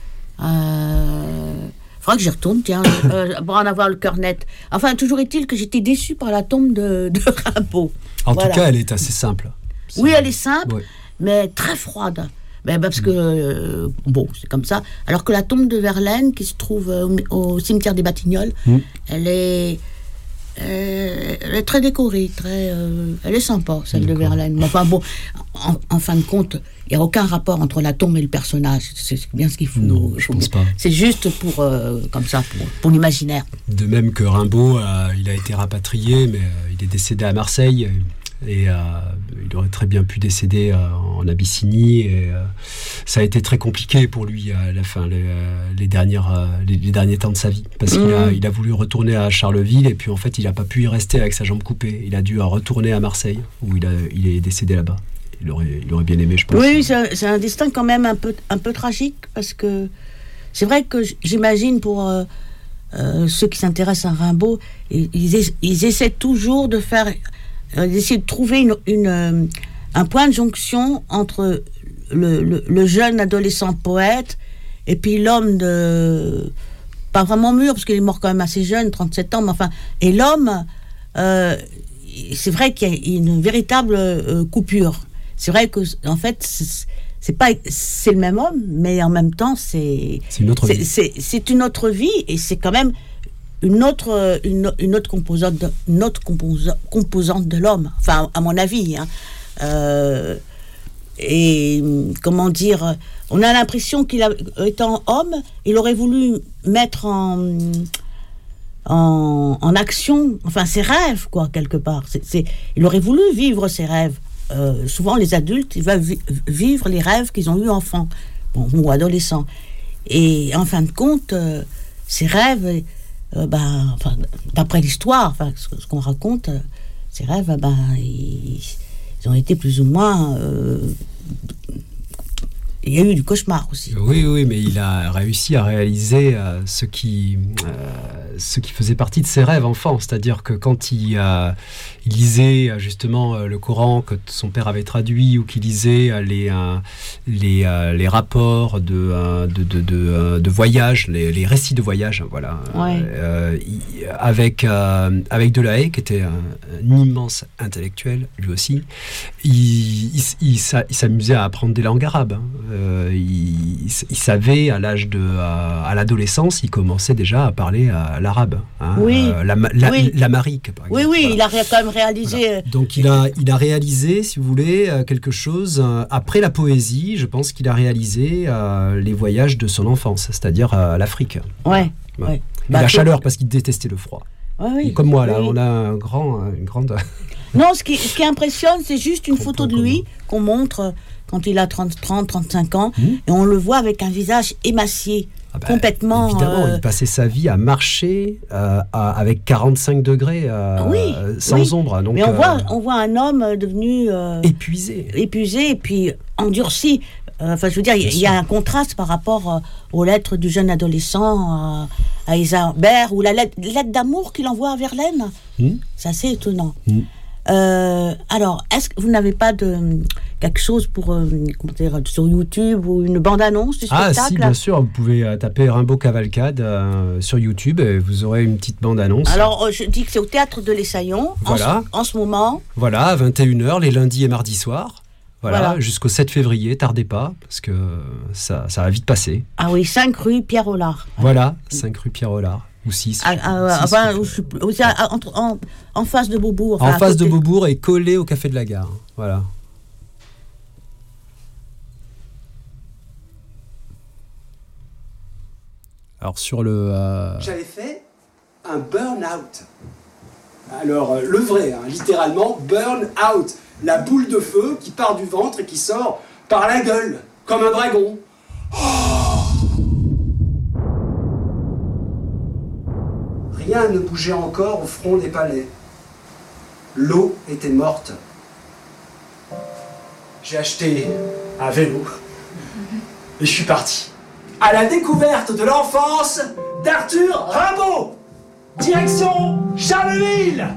Euh... Il faudra que j'y retourne, tiens, euh, pour en avoir le cœur net. Enfin, toujours est-il que j'étais déçue par la tombe de, de Rimbaud. En voilà. tout cas, elle est assez simple. C'est oui, elle est simple, ouais. mais très froide. Ben, parce que, euh, bon, c'est comme ça. Alors que la tombe de Verlaine, qui se trouve euh, au cimetière des Batignolles, mmh. elle est... Euh, elle est très décorée, très, euh, elle est sympa, celle D'accord. de Verlaine. Mais enfin bon, en, en fin de compte, il n'y a aucun rapport entre la tombe et le personnage. C'est bien ce qu'il faut. Non, je pense pas. C'est juste pour, euh, comme ça, pour, pour l'imaginaire. De même que Rimbaud, euh, il a été rapatrié, mais euh, il est décédé à Marseille. Et euh, il aurait très bien pu décéder euh, en Abyssinie. Et euh, ça a été très compliqué pour lui à la fin, les, les, dernières, euh, les, les derniers temps de sa vie. Parce mmh. qu'il a, il a voulu retourner à Charleville et puis en fait, il n'a pas pu y rester avec sa jambe coupée. Il a dû retourner à Marseille où il, a, il est décédé là-bas. Il aurait, il aurait bien aimé, je pense. Oui, c'est un, c'est un destin quand même un peu, un peu tragique parce que c'est vrai que j'imagine pour euh, euh, ceux qui s'intéressent à Rimbaud, ils, ils, ils essaient toujours de faire... d'essayer de trouver une, une, euh, un point de jonction entre le, le, le jeune adolescent poète et puis l'homme de... pas vraiment mûr, parce qu'il est mort quand même assez jeune, trente-sept ans, mais enfin... Et l'homme, euh, c'est vrai qu'il y a une véritable euh, coupure. C'est vrai que, en fait, c'est, c'est, pas, c'est le même homme, mais en même temps, c'est... C'est une autre c'est, vie. C'est, c'est une autre vie, et c'est quand même... Une autre, une, une autre composante, de, une autre composa, composante de l'homme, enfin à mon avis. Hein. Euh, et comment dire, on a l'impression qu'il a, étant homme, il aurait voulu mettre en, en, en action, enfin ses rêves quoi quelque part. C'est, c'est, il aurait voulu vivre ses rêves. Euh, souvent les adultes, ils veulent vi- vivre les rêves qu'ils ont eu enfants, bon, ou adolescents. Et en fin de compte, euh, ces rêves Euh, ben, enfin, d'après l'histoire, enfin, ce, ce qu'on raconte, euh, ces rêves, ben, ils, ils ont été plus ou moins... Euh, il y a eu du cauchemar aussi. Oui, oui, mais il a réussi à réaliser euh, ce, qui, euh, ce qui faisait partie de ses rêves enfants. C'est-à-dire que quand il, euh, il lisait justement euh, le Coran que son père avait traduit, ou qu'il lisait euh, les, euh, les, euh, les rapports de, euh, de, de, de, euh, de voyage, les, les récits de voyage, voilà, ouais. euh, il, avec, euh, avec Delahaye, qui était un, un immense intellectuel, lui aussi, il, il, il, il s'amusait à apprendre des langues arabes. Hein. Euh, il, il savait à l'âge de à, à l'adolescence, il commençait déjà à parler à l'arabe, hein, oui, euh, la, la, oui. l'amérique par exemple. Oui, oui, voilà. il a ré- quand même réalisé. Voilà. Donc il a il a réalisé, si vous voulez, quelque chose euh, après la poésie. Je pense qu'il a réalisé euh, les voyages de son enfance, c'est-à-dire euh, l'Afrique. Ouais. ouais. ouais. Et bah, la chaleur parce qu'il détestait le froid. Ouais, oui. Comme moi là, oui. on a un grand, une grande. Non, ce qui, ce qui impressionne, c'est juste une photo de lui qu'on montre quand il a trente, trente, trente-cinq ans, mmh. et on le voit avec un visage émacié, ah bah, complètement... Évidemment, euh... il passait sa vie à marcher euh, à, avec quarante-cinq degrés, euh, oui, sans oui. ombre. Donc, mais on, euh, voit, on voit un homme devenu... Euh, épuisé. Épuisé, et puis endurci. Enfin, euh, je veux dire, il y, y a un contraste par rapport euh, aux lettres du jeune adolescent euh, à Isambert, ou la lettre, lettre d'amour qu'il envoie à Verlaine. Mmh. C'est assez étonnant. Mmh. Euh, alors, est-ce que vous n'avez pas de quelque chose pour euh, comment dire, sur YouTube ou une bande-annonce du spectacle? Ah si, bien sûr, vous pouvez euh, taper Rimbaud Cavalcade euh, sur YouTube et vous aurez une petite bande-annonce. Alors, euh, je dis que c'est au Théâtre de l'Essaillon, voilà. en, en ce moment. Voilà, à vingt et une heures, les lundis et mardis soirs. Voilà, Voilà. Jusqu'au sept février, tardez pas, parce que ça, ça va vite passer. Ah oui, cinq rue Pierre Hollard. Voilà, cinq rue Pierre Hollard, ou six. Ah, ah, enfin, je, je, en, en, en face de Beaubourg. En enfin, face côté. de Beaubourg et collé au Café de la Gare. Voilà. Alors sur le... Euh... J'avais fait un burn-out. Alors, euh, le vrai, hein, littéralement, burn-out. La boule de feu qui part du ventre et qui sort par la gueule, comme un dragon. Rien ne bougeait encore au front des palais. L'eau était morte. J'ai acheté un vélo et je suis parti à la découverte de l'enfance d'Arthur Rimbaud. Direction Charleville.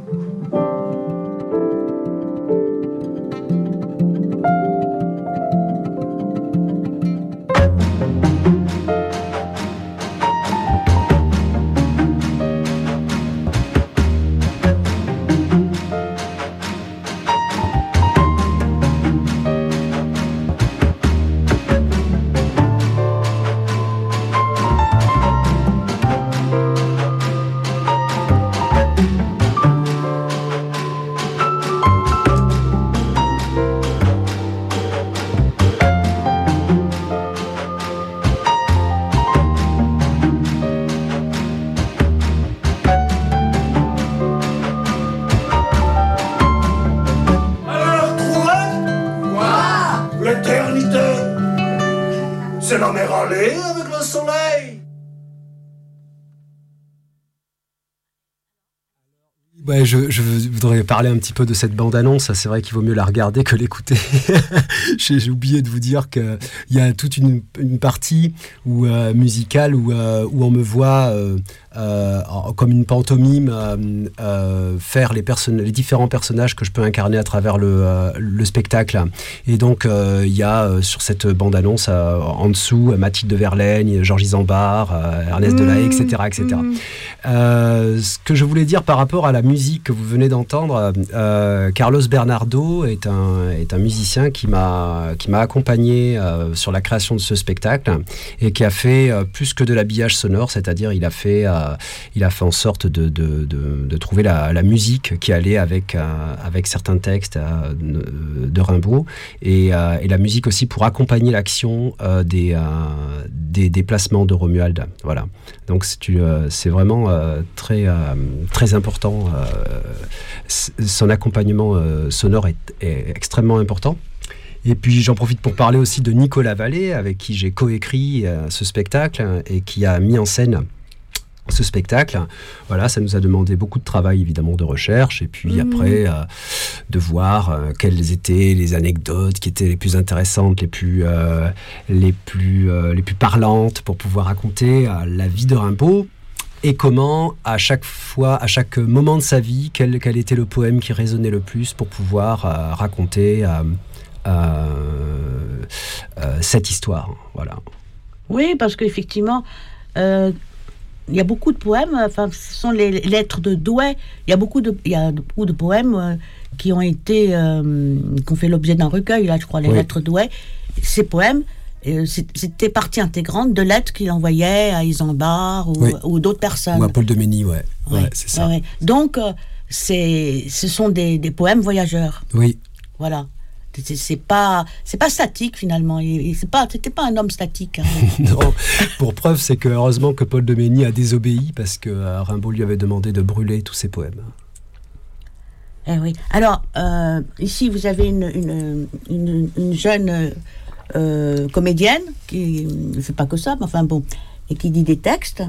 Ouais, je, je voudrais parler un petit peu de cette bande-annonce. C'est vrai qu'il vaut mieux la regarder que l'écouter. j'ai, j'ai oublié de vous dire qu'il y a toute une, une partie où, euh, musicale où, euh, où on me voit euh, euh, comme une pantomime euh, euh, faire les, perso- les différents personnages que je peux incarner à travers le, euh, le spectacle. Et donc, euh, il y a euh, sur cette bande-annonce, euh, en dessous, Mathilde de Verlaigne, Georges Isambard, euh, Ernest mmh, Delahaye, et cetera, et cetera. Mmh. Euh, ce que je voulais dire par rapport à la musique que vous venez d'entendre, euh, Carlos Bernardo est un, est un musicien qui m'a, qui m'a accompagné euh, sur la création de ce spectacle et qui a fait euh, plus que de l'habillage sonore, c'est-à-dire il a fait, euh, il a fait en sorte de, de, de, de trouver la, la musique qui allait avec, euh, avec certains textes euh, de Rimbaud et, euh, et la musique aussi pour accompagner l'action euh, des, euh, des déplacements de Romuald. Voilà. Donc c'est, euh, c'est vraiment euh, très, euh, très important. Euh, son accompagnement euh, sonore est, est extrêmement important. Et puis j'en profite pour parler aussi de Nicolas Vallée, avec qui j'ai coécrit euh, ce spectacle et qui a mis en scène ce spectacle. Voilà, ça nous a demandé beaucoup de travail, évidemment, de recherche, et puis mmh. après, euh, de voir euh, quelles étaient les anecdotes qui étaient les plus intéressantes, les plus, euh, les plus, euh, les plus parlantes pour pouvoir raconter euh, la vie de Rimbaud, et comment, à chaque fois, à chaque moment de sa vie, quel, quel était le poème qui résonnait le plus pour pouvoir euh, raconter euh, euh, euh, cette histoire. Voilà. Oui, parce qu'effectivement, euh, il y a beaucoup de poèmes, enfin, ce sont les lettres de Douai. Il y a beaucoup de, il y a beaucoup de poèmes euh, qui ont été, euh, qui ont fait l'objet d'un recueil, là, je crois, les oui. lettres de Douai. Ces poèmes, euh, c'était partie intégrante de lettres qu'il envoyait à Isambard ou, oui. ou d'autres personnes. Ou à Paul de Mény, ouais. ouais. ouais c'est ça. Ouais, ouais. Donc, euh, c'est, ce sont des, des poèmes voyageurs. Oui. Voilà. C'est, c'est pas, c'est pas statique finalement. Il, c'est pas, c'était pas un homme statique. Hein. Non. Pour preuve, c'est que heureusement que Paul de Mény a désobéi parce que euh, Rimbaud lui avait demandé de brûler tous ses poèmes. Eh oui. Alors euh, ici, vous avez une, une, une, une jeune euh, comédienne qui ne fait pas que ça, mais enfin bon, et qui dit des textes.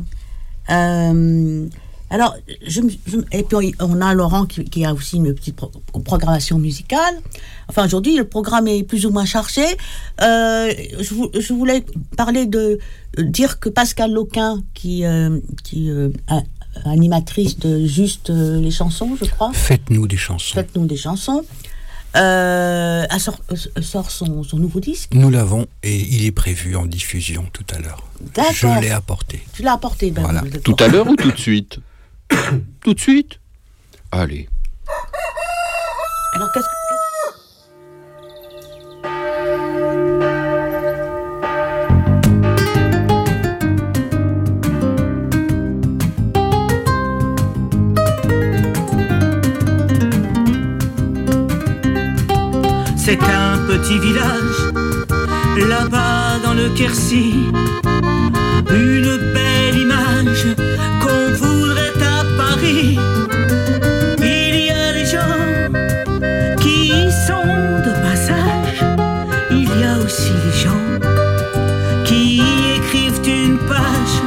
Euh, Alors, je, je, et puis on a Laurent qui, qui a aussi une petite pro, programmation musicale. Enfin, aujourd'hui, le programme est plus ou moins chargé. Euh, je, je voulais parler de dire que Pascal Loquin, qui, euh, qui euh, a, animatrice de Juste euh, les chansons, je crois. Faites-nous des chansons. Faites-nous des chansons. Euh, elle sort, euh, sort son, son nouveau disque. Nous l'avons et il est prévu en diffusion tout à l'heure. D'accord. Je l'ai apporté. Tu l'as apporté, ben Voilà. oui, Tout à l'heure ou tout de suite? Tout de suite? Allez. Alors qu'est-ce que... C'est un petit village, là-bas dans le Quercy. Une belle image qu'on voudrait à Paris. Il y a les gens qui y sont de passage. Il y a aussi les gens qui y écrivent une page.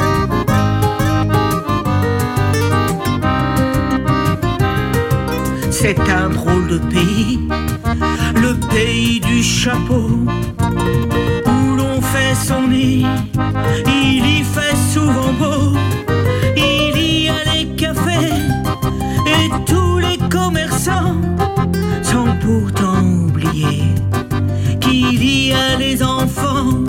C'est un drôle de pays, le pays du chapeau, où l'on fait son nid. Il y fait souvent beau, il y a les cafés et tous les commerçants, sans pourtant oublier qu'il y a les enfants.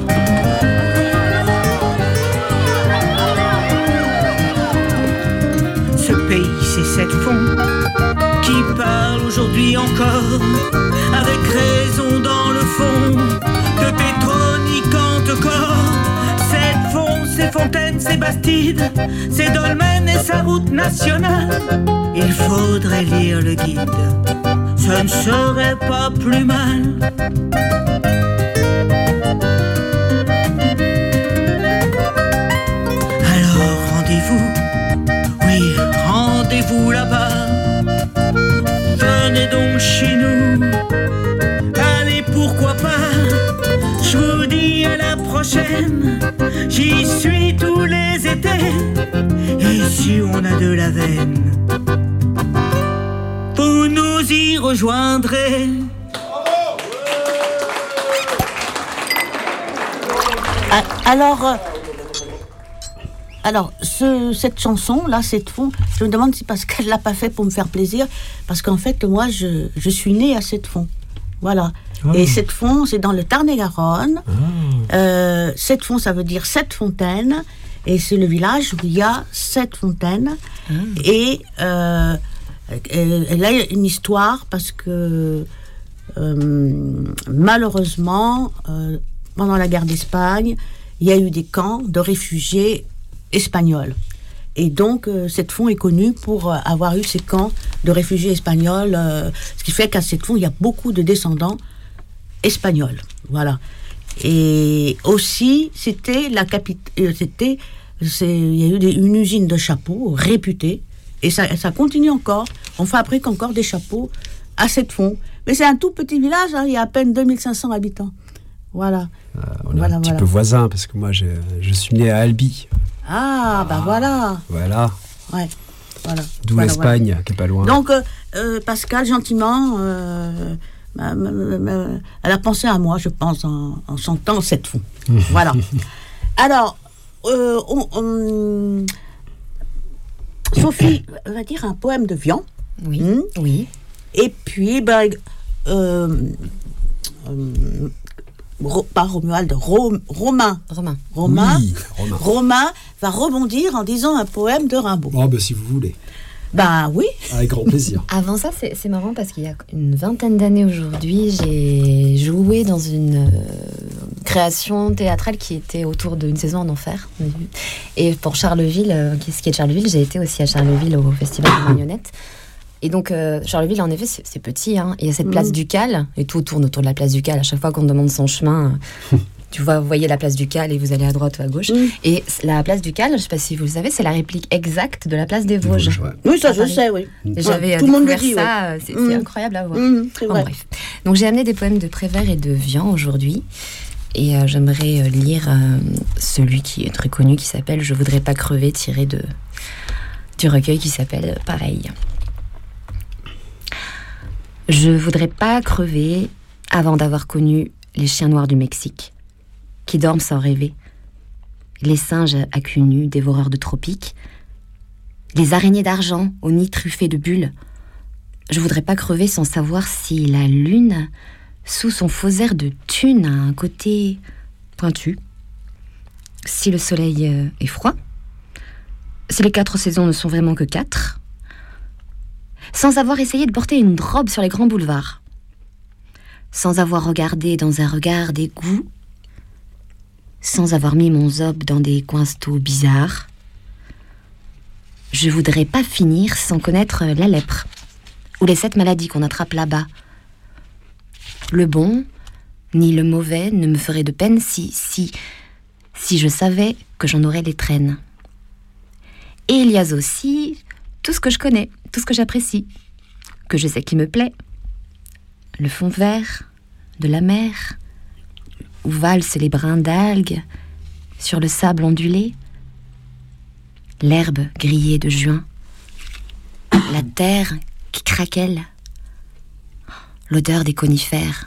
Ce pays, c'est cette fond qui parle aujourd'hui encore, avec raison dans le fond, de pétroniquante corps. Cette fond, ces fontaines, ces bastides, ces dolmens et sa route nationale. Il faudrait lire le guide, ce ne serait pas plus mal. Alors rendez-vous, oui, rendez-vous là-bas. Venez donc chez nous, allez pourquoi pas. Je vous dis à la prochaine, j'y suis tous les étés. Et si on a de la veine, vous nous y rejoindrez. Ah, alors, euh, alors ce, cette chanson, là, cette fond, je me demande si parce qu'elle l'a pas fait pour me faire plaisir, parce qu'en fait, moi, je, je suis née à cette fond. Voilà. Oh. Et cette fond, c'est dans le Tarn-et-Garonne. Oh. Euh, cette fond, ça veut dire sept fontaines. Et c'est le village où il y a sept fontaines. Oh. Et euh, elle, elle a une histoire parce que euh, malheureusement, euh, pendant la guerre d'Espagne, il y a eu des camps de réfugiés espagnols. Et donc, euh, cette fond est connue pour euh, avoir eu ces camps de réfugiés espagnols, euh, ce qui fait qu'à cette fond, il y a beaucoup de descendants espagnols. Voilà. Et aussi, c'était la capitale, euh, c'était, c'est, il y a eu des, une usine de chapeaux réputée, et ça, ça continue encore. On fabrique encore des chapeaux à cette fond. Mais c'est un tout petit village, hein, il y a à peine deux mille cinq cents habitants. Voilà. Euh, on est voilà, un petit voilà. peu voisins, parce que moi, je, je suis né à Albi. Ah, bah ah, voilà. Voilà. Ouais, voilà. D'où voilà, l'Espagne, voilà. qui est pas loin. Donc, euh, euh, Pascal, gentiment, euh, m'a, m'a, m'a, elle a pensé à moi, je pense, en, en chantant cette fond. Voilà. Alors, euh, on, on... Sophie va dire un poème de Vian. Oui. Mmh. Oui. Et puis, ben, euh, euh, Ro, pas Romuald, Ro, Romain. Romain. Romain, oui, Romain. Romain va rebondir en disant un poème de Rimbaud. Oh, ben si vous voulez. Ben oui. Avec grand plaisir. Avant ça, c'est, c'est marrant parce qu'il y a une vingtaine d'années aujourd'hui, j'ai joué dans une euh, création théâtrale qui était autour d'une saison en enfer. Et pour Charleville, euh, ce qui est Charleville, j'ai été aussi à Charleville au Festival des Marionnettes. Et donc, euh, Charleville, en effet, c'est, c'est petit. Hein. Il y a cette place mmh. Ducale, et tout tourne autour de la place Ducale. À chaque fois qu'on demande son chemin, euh, tu vois, vous voyez la place Ducale et vous allez à droite ou à gauche. Mmh. Et la place Ducale, je ne sais pas si vous le savez, c'est la réplique exacte de la place des Vosges. Vosges ouais. Oui, ça, je sais, oui. Et j'avais ouais, tout le monde le dit, ça, ouais. c'est, mmh. c'est incroyable à voir. Mmh, c'est enfin, vrai. Bref. Donc, j'ai amené des poèmes de Prévert et de Vian aujourd'hui. Et euh, j'aimerais euh, lire euh, celui qui est très connu, qui s'appelle « Je voudrais pas crever », tiré de, du recueil qui s'appelle « Pareil ». Je voudrais pas crever avant d'avoir connu les chiens noirs du Mexique, qui dorment sans rêver, les singes à cul nu, dévoreurs de tropiques, Les araignées d'argent au nid truffé de bulles. Je voudrais pas crever sans savoir si la lune, sous son faux air de thune, a un côté pointu. Si le soleil est froid. Si les quatre saisons ne sont vraiment que quatre. Sans avoir essayé de porter une robe sur les grands boulevards. Sans avoir regardé dans un regard d'égout. Sans avoir mis mon zob dans des coinstos bizarres. Je voudrais pas finir sans connaître la lèpre, ou les sept maladies qu'on attrape là-bas. Le bon, ni le mauvais ne me ferait de peine si, si, si je savais que j'en aurais les traînes. Et il y a aussi tout ce que je connais, tout ce que j'apprécie, que je sais qui me plaît. Le fond vert de la mer, où valsent les brins d'algues sur le sable ondulé. L'herbe grillée de juin, la terre qui craquelle, l'odeur des conifères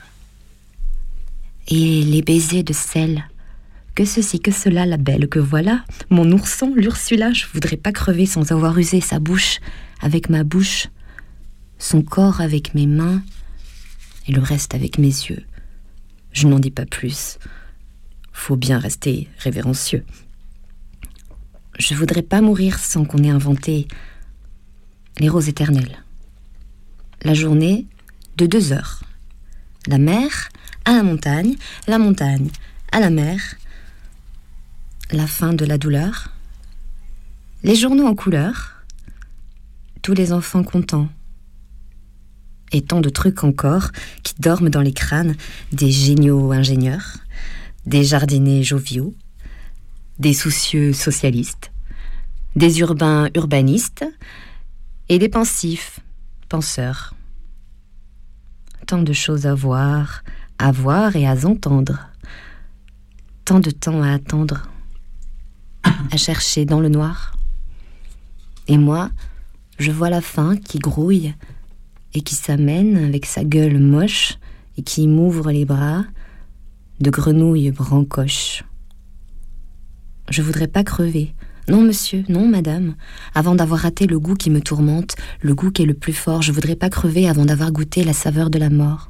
et les baisers de sel. Que ceci, que cela, la belle que voilà, mon ourson, l'Ursula, je voudrais pas crever sans avoir usé sa bouche avec ma bouche, son corps avec mes mains et le reste avec mes yeux. Je n'en dis pas plus. Faut bien rester révérencieux. Je voudrais pas mourir sans qu'on ait inventé les roses éternelles. La journée de deux heures. La mer à la montagne, la montagne à la mer. La fin de la douleur. Les journaux en couleur. Tous les enfants contents. Et tant de trucs encore qui dorment dans les crânes des géniaux ingénieurs, des jardiniers joviaux, des soucieux socialistes, des urbains urbanistes et des pensifs penseurs. Tant de choses à voir, à voir et à entendre. Tant de temps à attendre, à chercher dans le noir. Et moi, je vois la faim qui grouille et qui s'amène avec sa gueule moche et qui m'ouvre les bras de grenouille brancoche. Je voudrais pas crever. Non, monsieur, non, madame. Avant d'avoir raté le goût qui me tourmente, le goût qui est le plus fort, je voudrais pas crever avant d'avoir goûté la saveur de la mort.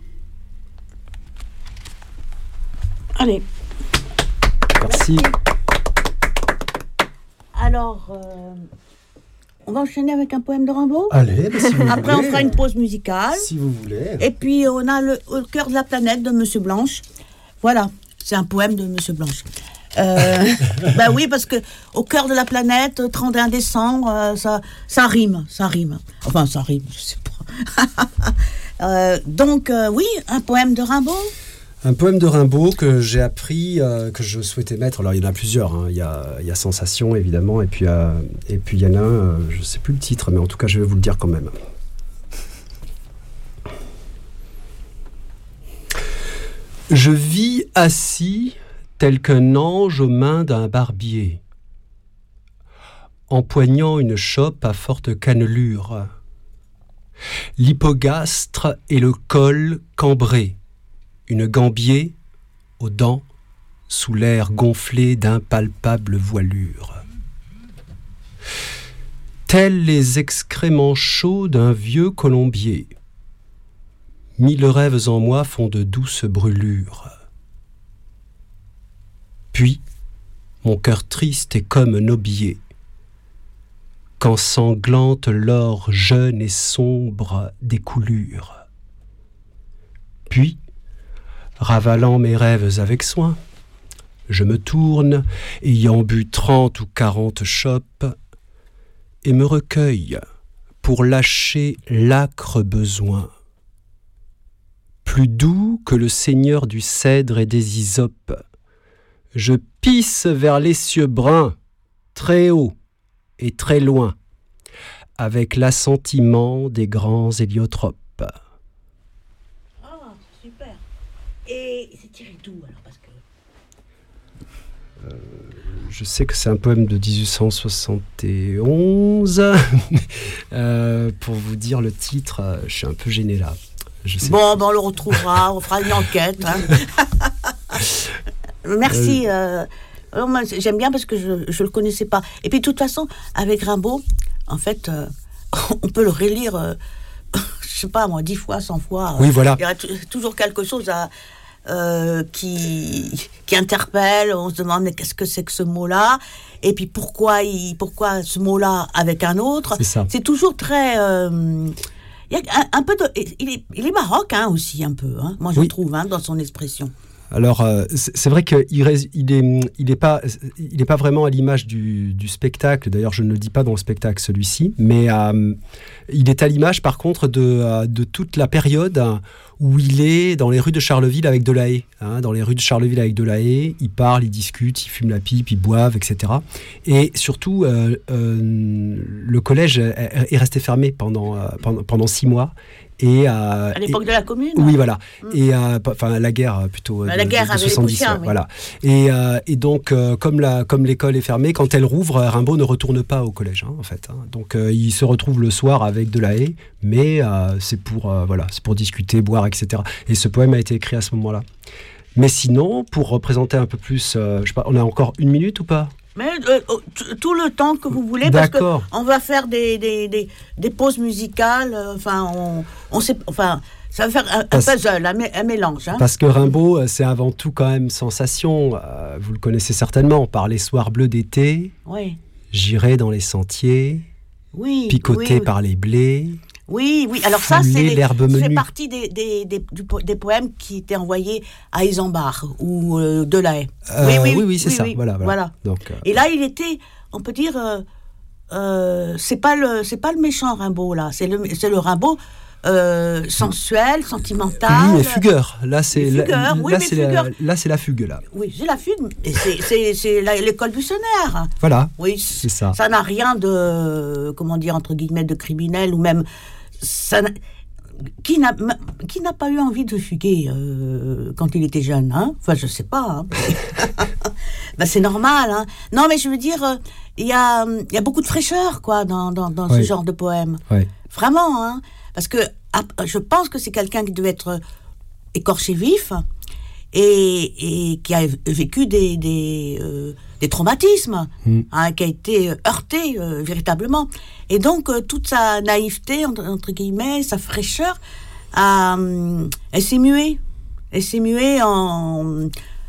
Allez. Merci. Alors, euh, on va enchaîner avec un poème de Rimbaud. Allez, bah, si vous Après, voulez. on fera une pause musicale. Si vous voulez. Et puis, on a le Au cœur de la planète de Monsieur Blanche. Voilà, c'est un poème de Monsieur Blanche. Euh, ben oui, parce que Au cœur de la planète, trente et un décembre, euh, ça, ça rime, ça rime. Enfin, ça rime, je sais pas. euh, donc, euh, oui, un poème de Rimbaud. Un poème de Rimbaud que j'ai appris, euh, que je souhaitais mettre. Alors, il y en a plusieurs. Hein. Il y a, il y a Sensation, évidemment, et puis, euh, et puis il y en a un, euh, je ne sais plus le titre, mais en tout cas, je vais vous le dire quand même. Je vis assis tel qu'un ange aux mains d'un barbier, empoignant une chope à forte cannelure, l'hypogastre et le col cambré, une gambier aux dents sous l'air gonflé d'impalpables voilures. Tels les excréments chauds d'un vieux colombier, mille rêves en moi font de douces brûlures. Puis, mon cœur triste est comme un aubier, qu'ensanglante l'or jeune et sombre des coulures. Puis, ravalant mes rêves avec soin, je me tourne, ayant bu trente ou quarante chopes, et me recueille pour lâcher l'âcre besoin. Plus doux que le seigneur du cèdre et des isopes, je pisse vers les cieux bruns, très haut et très loin, avec l'assentiment des grands héliotropes. Ah, super. Et c'est tiré d'où alors parce que... euh, Je sais que c'est un poème de dix-huit cent soixante et onze. euh, pour vous dire le titre, euh, je suis un peu gêné là. Je sais bon, ben on le retrouvera, on fera une enquête. Hein. Merci. Euh, euh, moi, j'aime bien parce que je ne le connaissais pas. Et puis, de toute façon, avec Rimbaud, en fait, euh, on peut le relire, euh, je sais pas moi, dix fois, cent fois. Oui, voilà. Il y aura t- toujours quelque chose à, euh, qui, qui interpelle. On se demande mais qu'est-ce que c'est que ce mot-là ? Et puis pourquoi, il, pourquoi ce mot-là avec un autre ? C'est ça. C'est toujours très... Euh, il y a un, un peu de... Il est, il est baroque hein, aussi, un peu, hein, moi je Oui. trouve, hein, dans son expression. Alors, euh, c'est c'est vrai qu'il rés- il est, il est pas, il est pas vraiment à l'image du, du spectacle. D'ailleurs, je ne le dis pas dans le spectacle, celui-ci. Mais euh, il est à l'image, par contre, de, euh, de toute la période où il est dans les rues de Charleville avec Delahaye. Hein, dans les rues de Charleville avec Delahaye, ils parlent, ils discutent, ils fument la pipe, ils boivent, et cetera. Et surtout, euh, euh, le collège est, est resté fermé pendant, euh, pendant, pendant six mois. Et, euh, À l'époque et, de la Commune. oui, voilà. Mm. Et euh, enfin la guerre plutôt. Bah, de, la guerre de, de avec les soixante-dix, Prussiens, ouais, oui. voilà. Et, euh, et donc euh, comme la comme l'école est fermée, quand elle rouvre, Rimbaud ne retourne pas au collège, hein, en fait. Hein. Donc euh, il se retrouve le soir avec Delahaye, mais euh, c'est pour euh, voilà, c'est pour discuter, boire, et cetera. Et ce poème a été écrit à ce moment-là. Mais sinon, pour représenter un peu plus, euh, je sais pas, on a encore une minute ou pas ? Mais euh, t- tout le temps que vous voulez, parce D'accord. qu'on va faire des, des, des, des pauses musicales, euh, enfin, on, on sait, enfin, ça va faire un, un Parce- puzzle, un, mé- un mélange. Hein. Parce que Rimbaud, euh, c'est avant tout quand même sensation. Euh, vous le connaissez certainement, par les soirs bleus d'été, Oui, j'irai dans les sentiers, oui. picoté oui, par les blés. Oui, oui. Alors ça, c'est Fouler les- l'herbe ça fait menue. partie des, des, des, du po- des poèmes qui étaient envoyés à Isambard ou euh, Delahaye. Euh, oui, oui, c'est ça. Voilà, voilà. voilà. Donc, euh, Et là, il était, on peut dire, euh, euh, c'est pas le, c'est pas le méchant Rimbaud là, c'est le, c'est le Rimbaud euh, sensuel, sentimental. oui, mais fugueur. Là, c'est Mais la, fugueur, oui, là, mais c'est la, fugueur. là, c'est la fugue là. Oui, c'est la fugue. Et c'est, c'est, c'est la- l'école buissonnaire. Voilà. Oui, C'est ça. Ça n'a rien de, comment dire, entre guillemets, de criminel ou même. Ça n'a- qui, n'a, qui n'a pas eu envie de fuguer euh, quand il était jeune, hein? Enfin, je sais pas. Hein. Ben, c'est normal, hein. Non, mais je veux dire, euh, il y, a, il y a beaucoup de fraîcheur, quoi, dans, dans, dans Oui. ce genre de poème. Ouais. Vraiment, hein. Parce que ah, je pense que c'est quelqu'un qui devait être écorché vif et, et qui a vécu des, des, euh, des traumatismes, Mm. hein, qui a été heurté euh, véritablement. Et donc, euh, toute sa naïveté, entre, entre guillemets, sa fraîcheur, a, hum, elle s'est muée. Elle s'est muée en,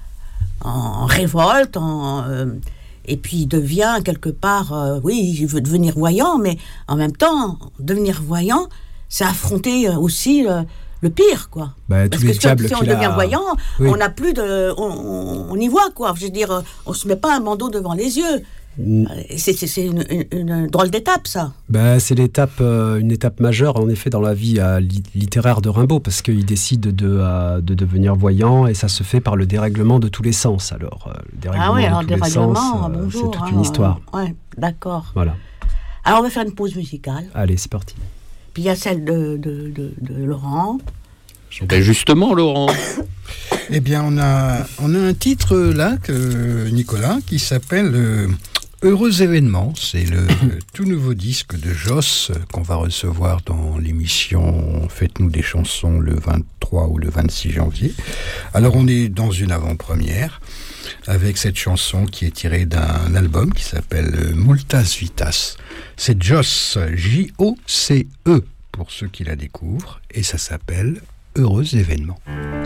en révolte, en, euh, et puis il devient quelque part, euh, oui, il veut devenir voyant, mais en même temps, devenir voyant, c'est affronter euh, aussi euh, le pire, quoi. Bah, Parce tous que les si on, diables si on qu'il devient a- voyant, Oui. on n'a plus de, on, on, on y voit, quoi. Je veux dire, euh, on se met pas un bandeau devant les yeux. Mm. C'est, c'est, c'est une, une, une drôle d'étape, ça. Bah, c'est l'étape, euh, une étape majeure en effet dans la vie euh, li- littéraire de Rimbaud parce qu'il décide de, euh, de devenir voyant et ça se fait par le dérèglement de tous les sens. Alors, euh, le dérèglement Ah oui, alors de tous les dérèglement, sens, euh, bonjour. c'est toute hein, une histoire. euh, ouais, d'accord. Voilà. Alors on va faire une pause musicale. Allez, c'est parti. Puis il y a celle de, de, de, de Laurent. Ben justement, Laurent. Eh bien, on a, on a un titre là, que, Nicolas, qui s'appelle euh, Heureux événement. C'est le euh, tout nouveau disque de Joss euh, qu'on va recevoir dans l'émission Faites-nous des chansons le vingt-trois ou le vingt-six janvier. Alors, on est dans une avant-première avec cette chanson qui est tirée d'un album qui s'appelle euh, Multas Vitas. C'est Joss, J O C E, pour ceux qui la découvrent, et ça s'appelle Heureux événement.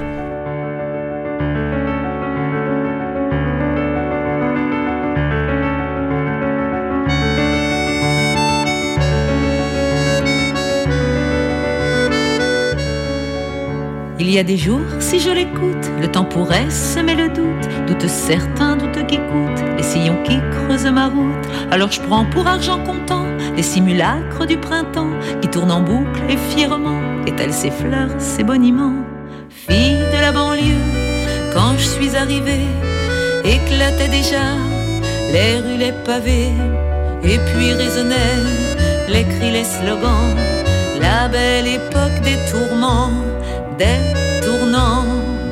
Il y a des jours, si je l'écoute, le temps pourrait semer le doute, doute certain, doute qui coûte, les sillons qui creusent ma route. Alors je prends pour argent comptant les simulacres du printemps qui tournent en boucle et fièrement étalent ses fleurs, ses boniments. Fille de la banlieue, quand je suis arrivée, éclataient déjà les rues, les pavés, et puis résonnaient les cris, les slogans, la belle époque des tourments, des tournants.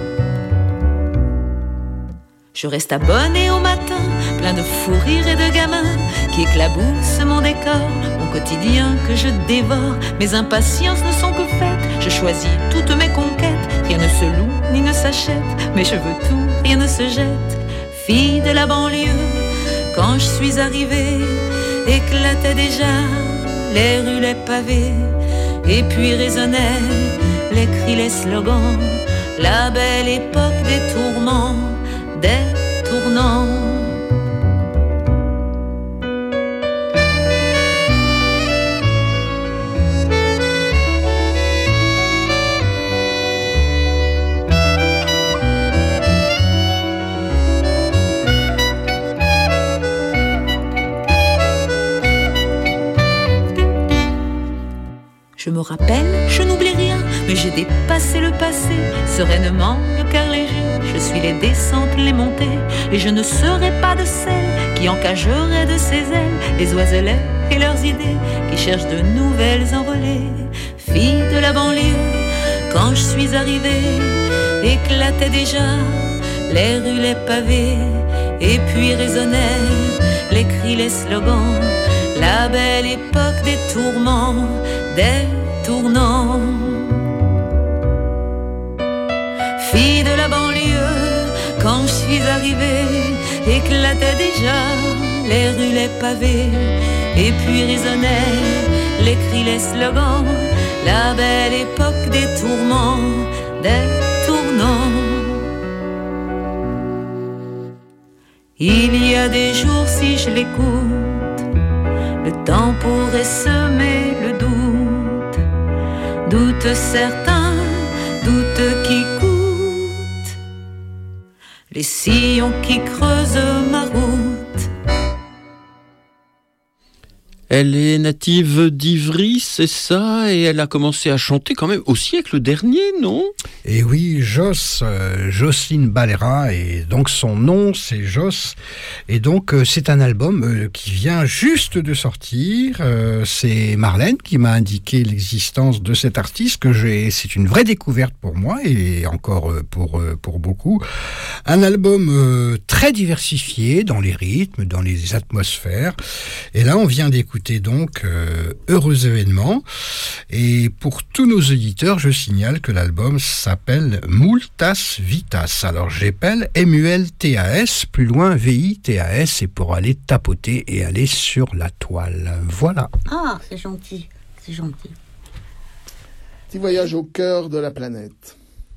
Je reste abonné au matin, plein de fou rires et de gamins qui éclaboussent mon décor, mon quotidien que je dévore. Mes impatiences ne sont que faites, je choisis toutes mes conquêtes. Rien ne se loue ni ne s'achète, mais je veux tout, rien ne se jette. Fille de la banlieue, quand je suis arrivée, éclataient déjà les rues, les pavés, et puis résonnaient les cris, les slogans, la belle époque des tourments, des tournants. Je me rappelle, je n'oublie rien, mais j'ai dépassé le passé, sereinement, le cœur léger. Je suis les descentes, les montées, et je ne serai pas de celles qui encagerait de ses ailes les oiselets et leurs idées, qui cherchent de nouvelles envolées. Fille de la banlieue, quand je suis arrivée, éclataient déjà les rues, les pavés, et puis résonnaient les cris, les slogans, la belle époque des tourments, des tournants. Fille de la banlieue, quand je suis arrivée, éclataient déjà les rues, les pavés, et puis résonnaient les cris, les slogans, la belle époque des tourments, des tournants. Il y a des jours, si je l'écoute, le temps pourrait semer le doute, doute certain, doute qui coûte, les sillons qui creusent ma route. Elle est native d'Ivry, c'est ça, et elle a commencé à chanter quand même au siècle dernier, non ? Et oui, Joss, euh, Jocelyne Balera, et donc son nom c'est Joss, et donc euh, c'est un album euh, qui vient juste de sortir. Euh, c'est Marlène qui m'a indiqué l'existence de cet artiste que j'ai. C'est une vraie découverte pour moi et encore euh, pour euh, pour beaucoup. Un album euh, très diversifié dans les rythmes, dans les atmosphères. Et là, on vient d'écouter donc euh, Heureux événement. Et pour tous nos auditeurs, je signale que l'album s'appelle Multas Vitas. Alors j'appelle M U L T A S, plus loin V I T A S, et pour aller tapoter et aller sur la toile. Voilà. Ah, c'est gentil, c'est gentil. Petit voyage au cœur de la planète.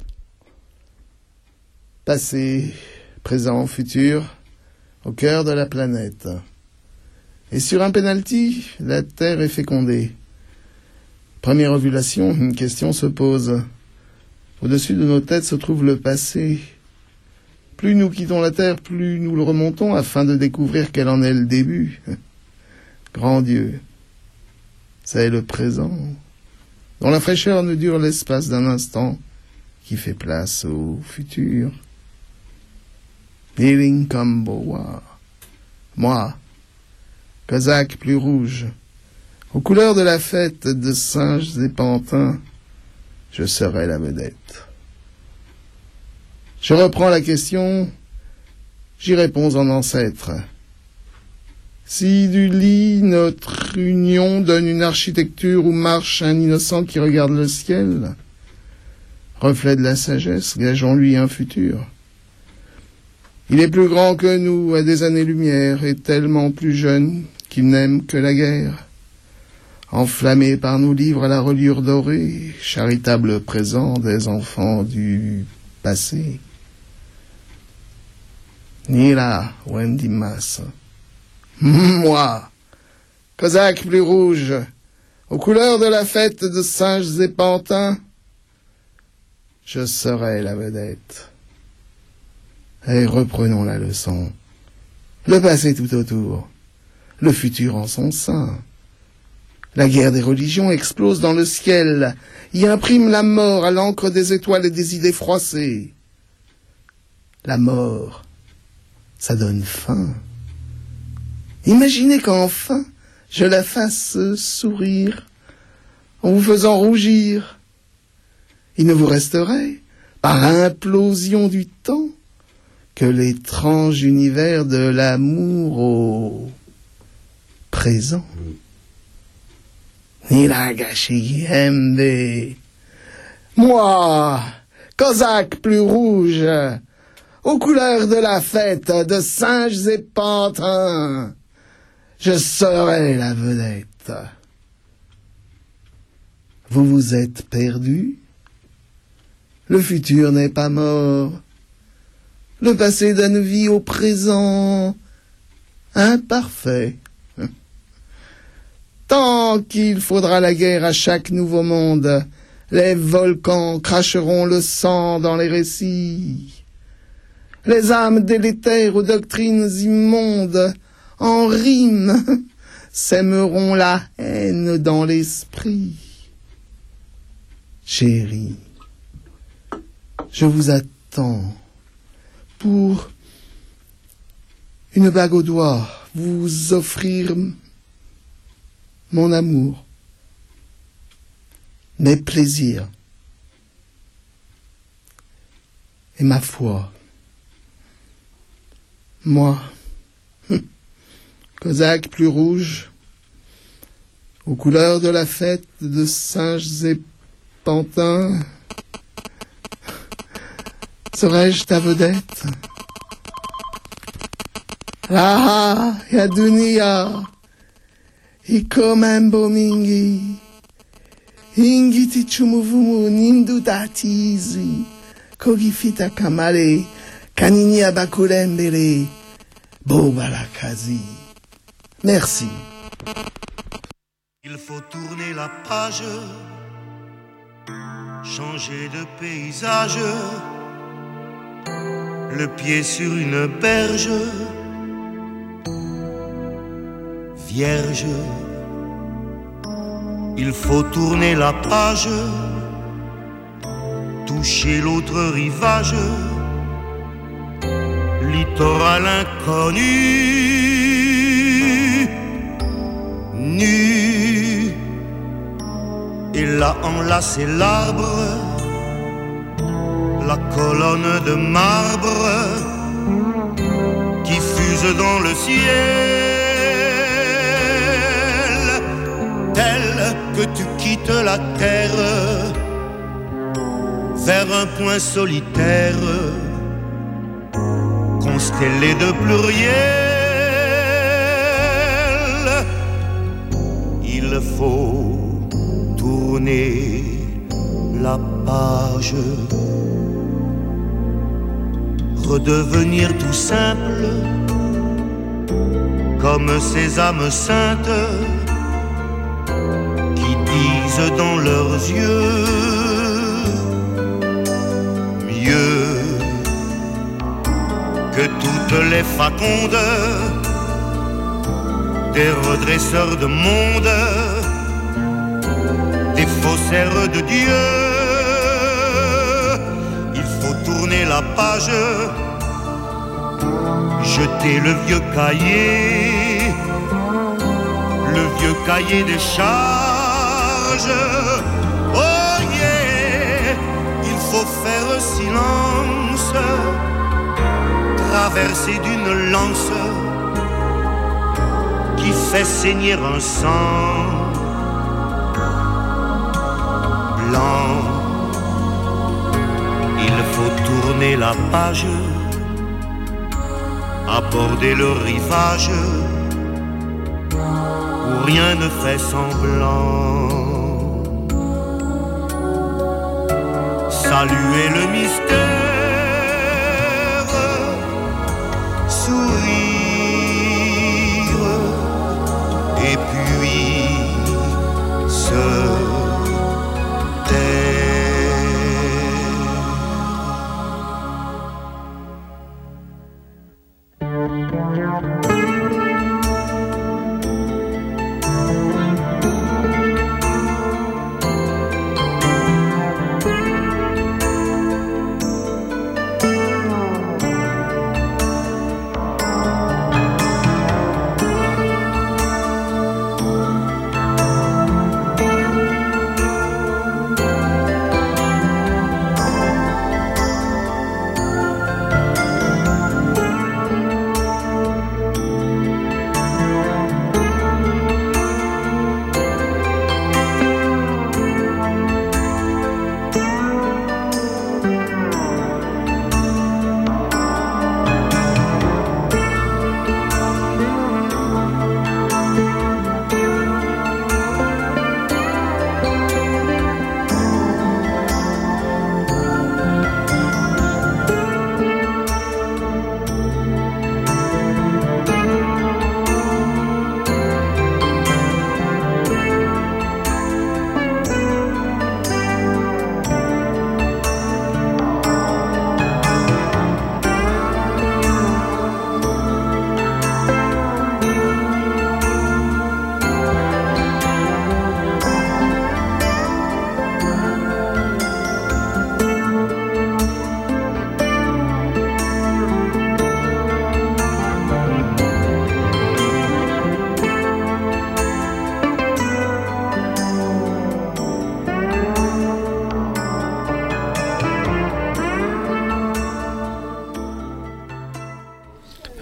Passé, présent, futur, au cœur de la planète. Et sur un penalty, la Terre est fécondée. Première ovulation, une question se pose. Au-dessus de nos têtes se trouve le passé. Plus nous quittons la Terre, plus nous le remontons afin de découvrir quel en est le début. Grand Dieu, c'est le présent, dont la fraîcheur ne dure l'espace d'un instant, qui fait place au futur. Kneeling comme Boa, moi, Cosaque plus rouge, aux couleurs de la fête de singes et pantins, je serai la vedette. Je reprends la question, j'y réponds en ancêtre. Si du lit notre union donne une architecture où marche un innocent qui regarde le ciel, reflet de la sagesse, gageons-lui un futur. Il est plus grand que nous à des années-lumière et tellement plus jeune qu'il n'aime que la guerre. Enflammé par nos livres à la reliure dorée, charitable présent des enfants du passé. Nila Wendimas. Moi, Cosaque plus rouge, aux couleurs de la fête de singes et pantins, je serai la vedette. Et reprenons la leçon. Le passé tout autour, le futur en son sein. La guerre des religions explose dans le ciel, y imprime la mort à l'encre des étoiles et des idées froissées. La mort, ça donne faim. Imaginez qu'enfin, je la fasse sourire, en vous faisant rougir. Il ne vous resterait, par implosion du temps, que l'étrange univers de l'amour au présent. Nilagashi Mb. Moi, Cosaque plus rouge, aux couleurs de la fête de singes et pantins, je serai la vedette. vous vous êtes perdu. Le futur n'est pas mort. Le passé donne vie au présent imparfait. Tant qu'il faudra la guerre à chaque nouveau monde, les volcans cracheront le sang dans les récits. Les âmes délétères aux doctrines immondes, en rime, sèmeront la haine dans l'esprit. Chérie, je vous attends pour une bague au doigt, vous offrir mon amour, mes plaisirs et ma foi. Moi, cosaque plus rouge, aux couleurs de la fête de singes et pantins, serais-je ta vedette? La ya dunia, iko mambo mingi, ingiti chumuvumu nindu tatizi, kogifita kamale, kanini abakulembele, bobalakazi. Merci. Il faut tourner la page, changer de paysage, le pied sur une berge, vierge. Il faut tourner la page, toucher l'autre rivage, littoral inconnu, nu. Et là enlacer l'arbre, la colonne de marbre qui fuse dans le ciel, tel que tu quittes la terre vers un point solitaire, constellé de pluriel. Il faut tourner la page, redevenir tout simple, comme ces âmes saintes qui disent dans leurs yeux mieux que toutes les facondes des redresseurs de monde, des faussaires de Dieu. Il faut tourner la page, jeter le vieux cahier, le vieux cahier des charges. Oh yeah, il faut faire silence, traverser d'une lance qui fait saigner un sang blanc. Il faut tourner la page, aborder le rivage où rien ne fait semblant, saluer le mystère, sourire et puis se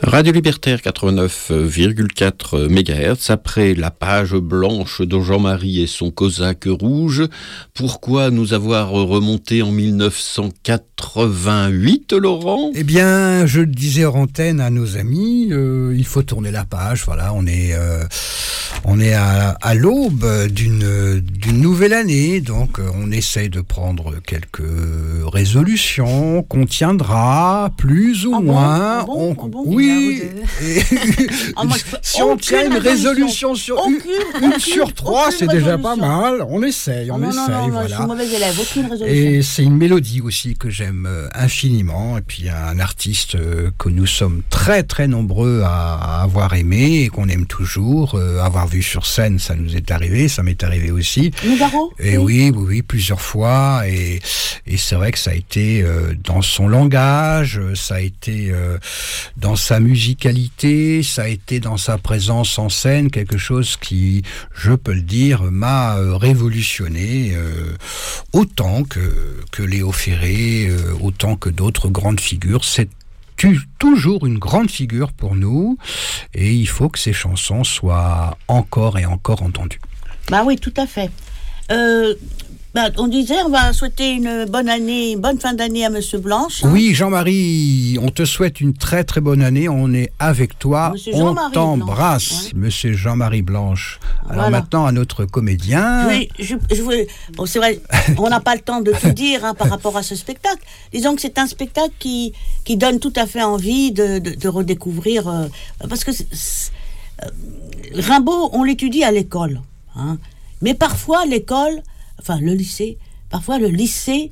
Radio Libertaire quatre-vingt-neuf virgule quatre mégahertz. Après la page blanche de Jean-Marie et son cosaque rouge, pourquoi nous avoir remonté en mille neuf cent quatre-vingt-huit, Laurent ? Eh bien, je le disais hors antenne à nos amis, euh, il faut tourner la page. Voilà, on est, euh, on est à, à l'aube d'une, d'une nouvelle année, donc euh, on essaye de prendre quelques résolutions qu'on tiendra, plus ou ah moins. Bon, ah bon, on, ah bon, oui. Et, ah, moi, si on tient une résolution sur aucune, une, une sur trois, c'est déjà pas mal. On essaye, on ah, non, essaye, non, non, voilà. Je suis mauvais élève, aucune résolution. Et c'est une mélodie aussi que j'aime infiniment. Et puis un artiste que nous sommes très très nombreux à, à avoir aimé et qu'on aime toujours, euh, avoir vu sur scène, ça nous est arrivé, ça m'est arrivé aussi. Nougaro ? Et oui, oui, oui, plusieurs fois. Et, et c'est vrai que ça a été euh, dans son langage, ça a été euh, dans sa musicalité, ça a été dans sa présence en scène, quelque chose qui, je peux le dire, m'a euh, révolutionné euh, autant que, que Léo Ferré, euh, autant que d'autres grandes figures. C'est tu, toujours une grande figure pour nous et il faut que ces chansons soient encore et encore entendues. Bah oui, tout à fait. Euh, bah, on disait, on va souhaiter une bonne année, une bonne fin d'année à Monsieur Blanche. Hein. Oui, Jean-Marie, on te souhaite une très très bonne année. On est avec toi. Monsieur on Jean-Marie t'embrasse, Blanche, ouais. Monsieur Jean-Marie Blanche. Alors voilà. maintenant à notre comédien. Oui, je, je voulais, bon, c'est vrai, on n'a pas le temps de tout dire hein, par rapport à ce spectacle. Disons que c'est un spectacle qui, qui donne tout à fait envie de, de, de redécouvrir. Euh, parce que c'est, c'est, euh, Rimbaud, on l'étudie à l'école. Hein, mais parfois l'école, enfin le lycée, parfois le lycée,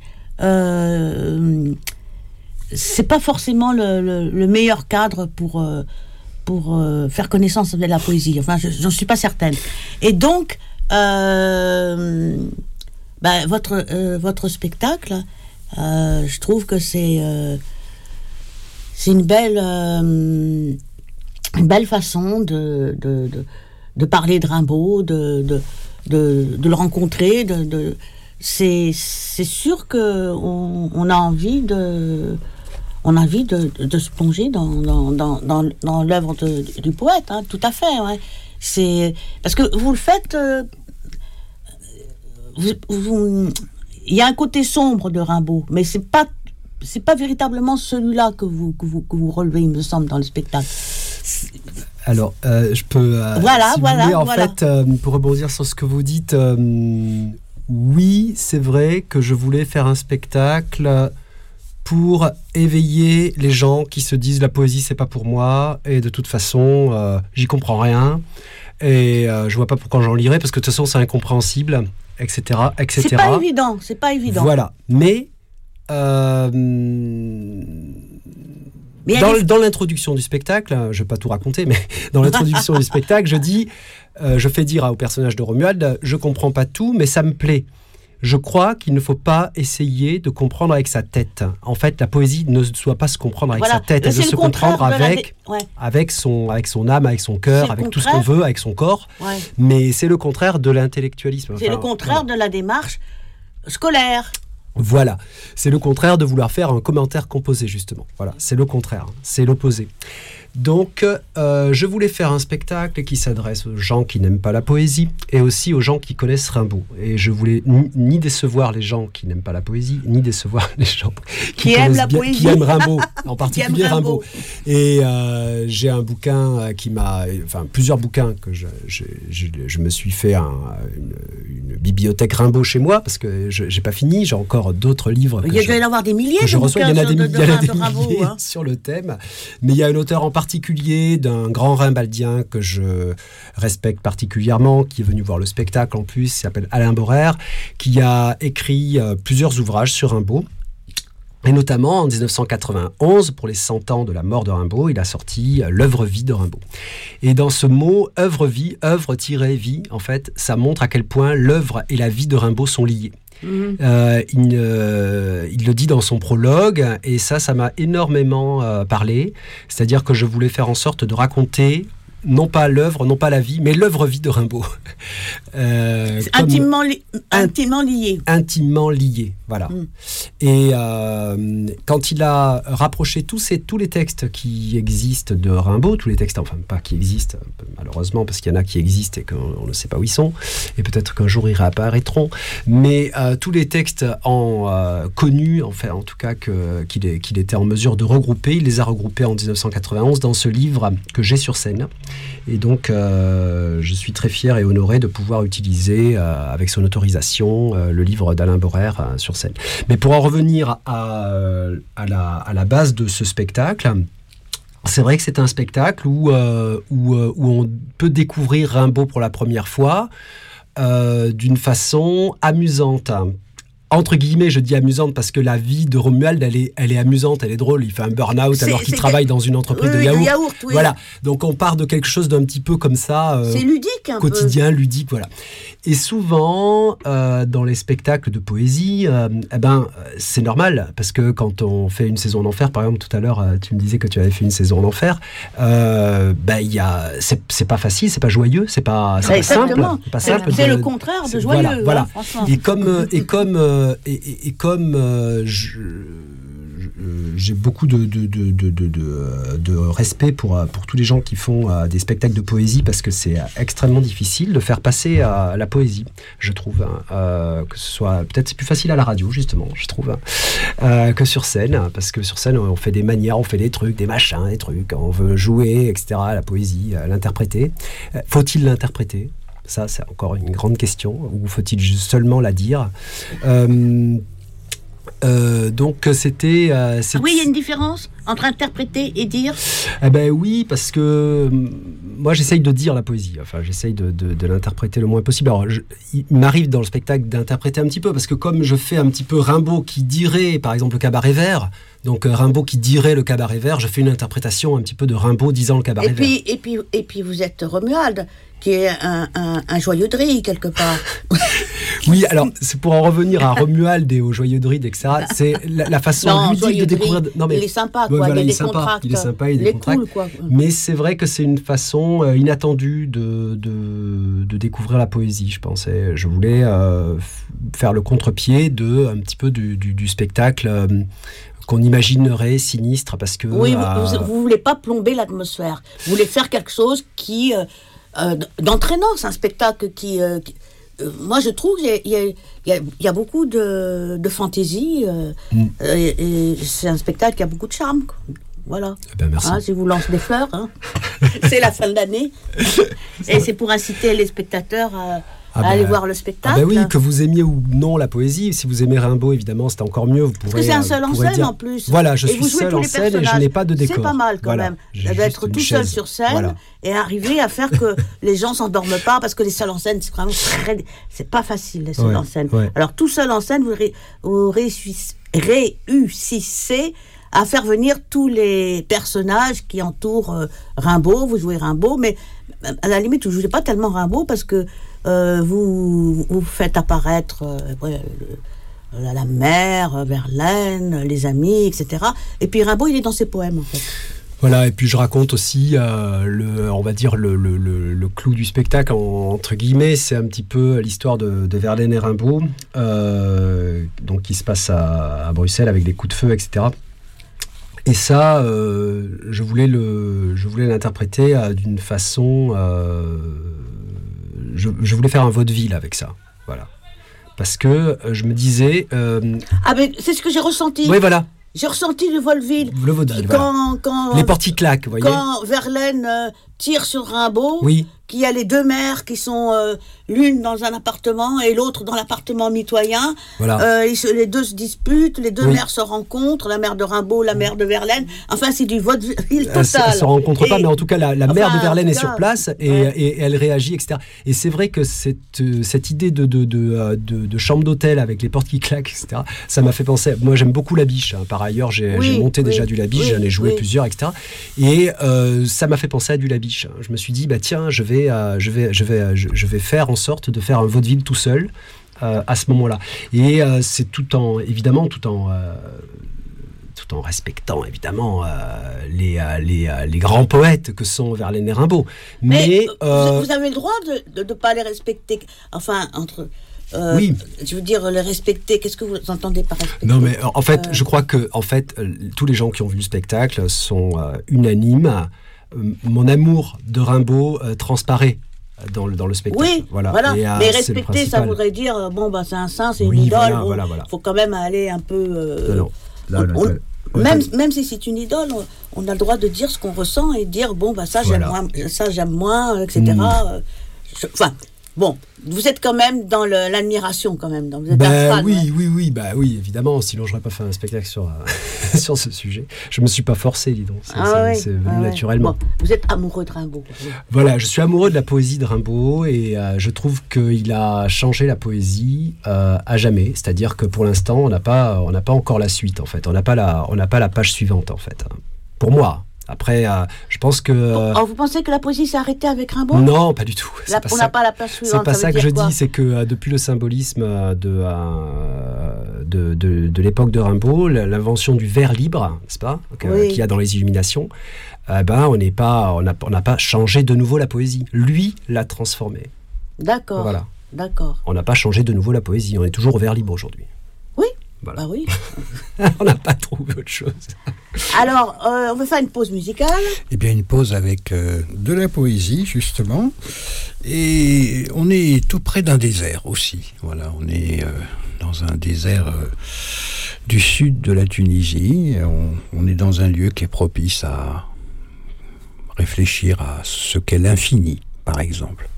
euh, c'est pas forcément le, le, le meilleur cadre pour, euh, pour euh, faire connaissance de la poésie. Enfin, je, j'en suis pas certaine. Et donc, euh, bah, votre, euh, votre spectacle, euh, je trouve que c'est, euh, c'est une belle, euh, une belle façon de, de, de, de parler de Rimbaud, de, de De, de le rencontrer, de, de, c'est, c'est sûr qu'on on a envie de, on a envie de, de se plonger dans, dans, dans, dans, dans l'œuvre de, du poète, hein, tout à fait. Ouais. C'est, parce que vous le faites, euh, vous, vous, il y a un côté sombre de Rimbaud, mais c'est pas, c'est pas véritablement celui-là que vous, que vous, que vous relevez, il me semble, dans le spectacle. C'est, Alors, euh, je peux... Euh, voilà, si voilà, vous voulez, en voilà. fait, euh, pour rebondir sur ce que vous dites, euh, oui, c'est vrai que je voulais faire un spectacle pour éveiller les gens qui se disent la poésie, c'est pas pour moi, et de toute façon, euh, j'y comprends rien, et euh, je vois pas pourquoi j'en lirais, parce que de toute façon, c'est incompréhensible, et cetera, et cetera. C'est pas évident, c'est pas évident. Voilà, mais... Euh, Dans, des... dans l'introduction du spectacle, je ne vais pas tout raconter, mais dans l'introduction du spectacle, je dis, euh, je fais dire au personnage de Romuald, je ne comprends pas tout, mais ça me plaît. Je crois qu'il ne faut pas essayer de comprendre avec sa tête. En fait, la poésie ne doit pas se comprendre avec voilà. sa tête, elle doit se comprendre avec, dé... ouais. avec, son, avec son âme, avec son cœur, avec tout ce qu'on veut, avec son corps. Ouais. Mais c'est le contraire de l'intellectualisme. C'est enfin, le contraire voilà. de la démarche scolaire. Voilà, c'est le contraire de vouloir faire un commentaire composé, justement. Voilà, c'est le contraire, c'est l'opposé. Donc, euh, je voulais faire un spectacle qui s'adresse aux gens qui n'aiment pas la poésie et aussi aux gens qui connaissent Rimbaud. Et je voulais ni, ni décevoir les gens qui n'aiment pas la poésie, ni décevoir les gens qui, qui aiment la bien, poésie, qui aiment Rimbaud, en particulier Rimbaud. Rimbaud. Et euh, j'ai un bouquin qui m'a, enfin plusieurs bouquins que je, je, je, je me suis fait un, une, une bibliothèque Rimbaud chez moi parce que je j'ai pas fini, j'ai encore d'autres livres. Il y a dû y en avoir des milliers. Que je reçois, il y en a des, de, de, il y en a des Rimbaud, milliers hein. sur le thème, mais il y a un auteur en particulier d'un grand rimbaldien que je respecte particulièrement, qui est venu voir le spectacle en plus, il s'appelle Alain Borrer, qui a écrit euh, plusieurs ouvrages sur Rimbaud. Et notamment en dix-neuf cent quatre-vingt-onze, pour les cent ans de la mort de Rimbaud, il a sorti euh, l'œuvre-vie de Rimbaud. Et dans ce mot œuvre-vie, œuvre-vie, en fait, ça montre à quel point l'œuvre et la vie de Rimbaud sont liées. Mmh. Euh, il, euh, il le dit dans son prologue, et ça, ça m'a énormément euh, parlé. C'est-à-dire que je voulais faire en sorte de raconter non pas l'œuvre, non pas la vie, mais l'œuvre-vie de Rimbaud. euh, intimement, li- intimement lié. Intimement lié. Voilà. Mm. Et euh, quand il a rapproché tous, ces, tous les textes qui existent de Rimbaud, tous les textes, enfin pas qui existent, malheureusement, parce qu'il y en a qui existent et qu'on ne sait pas où ils sont, et peut-être qu'un jour ils réapparaîtront, mais euh, tous les textes en, euh, connus, en, fait, en tout cas que, qu'il, est, qu'il était en mesure de regrouper, il les a regroupés en dix-neuf cent quatre-vingt-onze dans ce livre que j'ai sur scène. Et donc, euh, je suis très fier et honoré de pouvoir utiliser, euh, avec son autorisation, euh, le livre d'Alain Borrer euh, sur scène. Mais pour en revenir à, à, la, à la base de ce spectacle, c'est vrai que c'est un spectacle où, euh, où, où on peut découvrir Rimbaud pour la première fois euh, d'une façon amusante. Entre guillemets, je dis amusante parce que la vie de Romuald, elle est, elle est amusante, elle est drôle. Il fait un burn-out C'est- alors qu'il c'est- travaille dans une entreprise Oui, de oui, yaourt. de yaourt, oui. Voilà. Donc on part de quelque chose d'un petit peu comme ça. euh, C'est ludique, un quotidien, ludique, voilà. Et souvent, euh, dans les spectacles de poésie, euh, eh ben, euh, c'est normal, parce que quand on fait une saison en enfer, par exemple, tout à l'heure, euh, tu me disais que tu avais fait une saison en enfer, euh, ben, y a, c'est, c'est pas facile, c'est pas joyeux, c'est pas, c'est pas simple. Exactement. C'est pas C'est- simple c'est de- le contraire de c'est- joyeux, Voilà, hein, voilà. franchement. Et comme, euh, et comme, euh, et, et- et comme euh, je, je- j'ai beaucoup de, de, de, de, de, de- de respect pour, pour tous les gens qui font euh, des spectacles de poésie, parce que c'est extrêmement difficile de faire passer à la poésie, je trouve. Hein, euh, que ce soit, peut-être c'est plus facile à la radio, justement, je trouve, hein, euh, que sur scène, parce que sur scène, on fait des manières, on fait des trucs, des machins, des trucs, on veut jouer, et cetera, la poésie, euh, l'interpréter. Euh, faut-il l'interpréter ? Ça, c'est encore une grande question. Ou faut-il juste seulement la dire ? euh, Euh, donc c'était... Euh, c'est... Ah oui, il y a une différence entre interpréter et dire. Eh ben oui, parce que euh, moi j'essaye de dire la poésie, enfin j'essaye de, de, de l'interpréter le moins possible. Alors je, il m'arrive dans le spectacle d'interpréter un petit peu, parce que comme je fais un petit peu Rimbaud qui dirait par exemple le cabaret vert, donc euh, Rimbaud qui dirait le cabaret vert, je fais une interprétation un petit peu de Rimbaud disant le cabaret Et vert. puis, et, puis, et puis vous êtes Romuald, qui est un, un, un joyeux de riz, quelque part. Oui, alors c'est pour en revenir à Romuald et aux joyeux de ride, et cetera. C'est la, la façon Non, ludique joyeux de de découvrir. riz, Non, mais il est sympa, Ouais, quoi. voilà, il, il est est sympa, décontracte. il est sympa, il Il est est décontracte. cool, quoi. Mais c'est vrai que c'est une façon euh, inattendue de, de, de découvrir la poésie, je pensais. Je voulais euh, f- faire le contre-pied de un petit peu du, du, du spectacle euh, qu'on imaginerait sinistre, parce que Oui, vous, euh, vous, vous voulez pas plomber l'atmosphère. Vous voulez faire quelque chose qui, euh, euh, d'entraînant. C'est un spectacle qui, euh, qui- euh, moi je trouve, il y a, il y a, il y a, il y a beaucoup de, de fantaisie. Euh, Mm. et, et c'est un spectacle qui a beaucoup de charme, quoi. Voilà. Eh ben, merci. Hein, je vous lance des fleurs. Hein. C'est la fin de l'année. Et c'est pour inciter les spectateurs à, Ah à ben, aller voir le spectacle. Ah ben oui, que vous aimiez ou non la poésie, si vous aimez Rimbaud, évidemment, c'est encore mieux. Vous Parce pourrez, que c'est un euh, seul vous en pourrez scène dire- en plus. Voilà, je et suis vous jouez seul tous en les scène et je personnages. n'ai pas de décor. C'est pas mal quand Voilà, même j'ai d'être juste une tout seul chaise. sur scène Voilà. et arriver à faire que les gens s'endorment pas, parce que les seuls en scène, c'est vraiment très, c'est pas facile les seuls Ouais, en scène. ouais. Alors tout seul en scène, vous, ré- vous réussissez, réussissez à faire venir tous les personnages qui entourent euh, Rimbaud. Vous jouez Rimbaud, mais euh, à la limite, vous jouez pas tellement Rimbaud parce que euh, vous vous faites apparaître euh, ouais, le- la, la mer, Verlaine, les amis, et cetera. Et puis Rimbaud, il est dans ses poèmes, en fait. Voilà, et puis je raconte aussi, euh, le, on va dire, le, le, le, le clou du spectacle, en- entre guillemets, c'est un petit peu l'histoire de, de Verlaine et Rimbaud, euh, donc qui se passe à, à Bruxelles avec des coups de feu, et cetera. Et ça, euh, je voulais le, je voulais l'interpréter euh, d'une façon, euh, je, je voulais faire un vaudeville avec ça, voilà, parce que euh, je me disais, euh, Ah, mais c'est ce que j'ai ressenti. oui, voilà, J'ai ressenti le vaudeville. le vaudeville, Quand, voilà. quand, Les portes qui claquent, vous voyez. quand Verlaine euh, tire sur Rimbaud, Oui. qu'il y a les deux mères qui sont euh, l'une dans un appartement et l'autre dans l'appartement mitoyen. Voilà. Euh, ils se- les deux se disputent, les deux Oui. mères se rencontrent, la mère de Rimbaud, la mère de Verlaine. Enfin, c'est du vaudeville total. Elle ne se rencontre pas, Et- mais en tout cas, la, la enfin, mère de Verlaine en est tout sur cas, place et, ouais. et elle réagit, et cetera. Et c'est vrai que cette, euh, cette idée de, de, de, euh, de, de chambre d'hôtel avec les portes qui claquent, et cetera, ça m'a fait penser. Moi, j'aime beaucoup la biche. Hein. Par ailleurs, j'ai, Oui, j'ai monté oui, déjà du Labiche, oui, j'en ai joué oui. plusieurs, et cetera. Et euh, ça m'a fait penser à du Labiche. Je me suis dit, bah, tiens, je vais, euh, je, vais, je, vais, je, je vais faire en sorte de faire un vaudeville tout seul. Euh, à ce moment-là. Et euh, c'est tout en, évidemment, tout en, euh, tout en respectant, évidemment, euh, les, euh, les, euh, les grands poètes que sont Verlaine et Rimbaud. Mais, Mais, euh, euh, vous, vous avez le droit de ne pas les respecter. Enfin, entre. euh, oui. Je veux dire, les respecter. Qu'est-ce que vous entendez par respecter? Non, mais en fait, euh... je crois que en fait, tous les gens qui ont vu le spectacle sont euh, unanimes. Euh, mon amour de Rimbaud euh, transparaît dans le, dans le spectacle. Oui, voilà. voilà. Et, euh, mais respecter, ça voudrait dire, bon, bah, c'est un saint, c'est oui, une idole. Voilà, bon, voilà, voilà. Faut quand même aller un peu... Euh, non, non. Là, on, là, on, même, même si c'est une idole, on, on a le droit de dire ce qu'on ressent et dire, bon, bah, ça, voilà. j'aime moins, ça, j'aime moins, et cetera. Mmh. Je, enfin... Bon, vous êtes quand même dans le, l'admiration quand même. Donc vous êtes bah, un fan, oui, ouais. oui, oui, bah oui, évidemment. Sinon, j'aurais pas fait un spectacle sur euh, sur ce sujet. Je me suis pas forcé, dis donc. C'est, ah c'est, oui, c'est venu ah naturellement. Bon, vous êtes amoureux de Rimbaud. Oui. Voilà, je suis amoureux de la poésie de Rimbaud et euh, je trouve qu'il a changé la poésie euh, à jamais. C'est-à-dire que pour l'instant, on n'a pas, on n'a pas encore la suite. En fait, on n'a pas la, on n'a pas la page suivante. En fait, pour moi. Après, euh, je pense que... Euh... Oh, vous pensez que la poésie s'est arrêtée avec Rimbaud? Non, pas du tout. La, pas on ça. n'a pas la page suivante. C'est pas ça, ça que je quoi? dis, c'est que euh, depuis le symbolisme de, euh, de, de, de l'époque de Rimbaud, l'invention du vers libre, n'est-ce pas, que, oui. qu'il y a dans les Illuminations, euh, ben, on n'est pas, on n'a on n'a pas changé de nouveau la poésie. Lui l'a transformée. D'accord. Voilà. D'accord. On n'a pas changé de nouveau la poésie. On est toujours au vers libre aujourd'hui. Oui. Voilà. Bah oui. On n'a pas trouvé autre chose. Alors, euh, on va faire une pause musicale. Eh bien, une pause avec euh, de la poésie, justement. Et on est tout près d'un désert aussi. Voilà, on est euh, dans un désert euh, du sud de la Tunisie. On, on est dans un lieu qui est propice à réfléchir à ce qu'est l'infini, par exemple.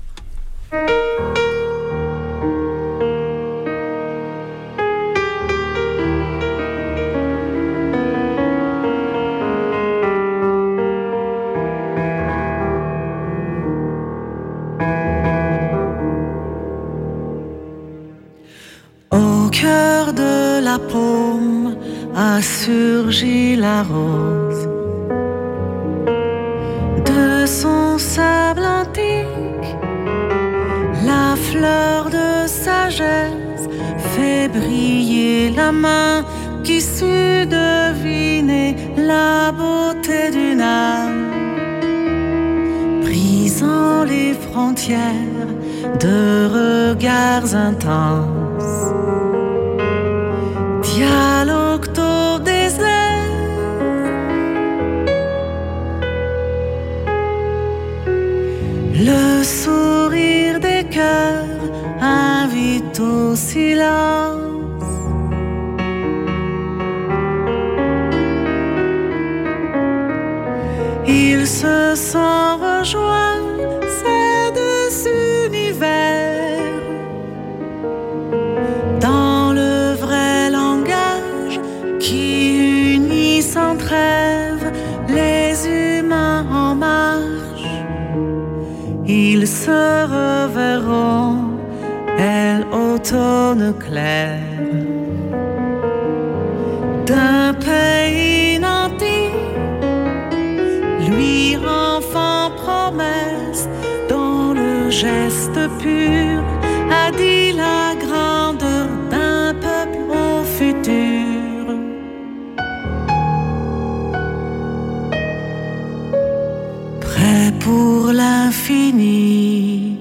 La paume a surgi la rose de son sable antique, la fleur de sagesse fait briller la main qui sut deviner la beauté d'une âme, brisant les frontières de regards intenses. Dialogue au désert, le sourire des cœurs invite au silence. Ils se sont rejoints, ces deux univers, dans le vrai langage qui unit sans trêve les humains en marche. Ils se reverront, elle automne clair, d'un pays nanti, lui enfant promesse, dont le geste pur a dit la grandeur d'un peuple au futur. Prêt pour l'infini.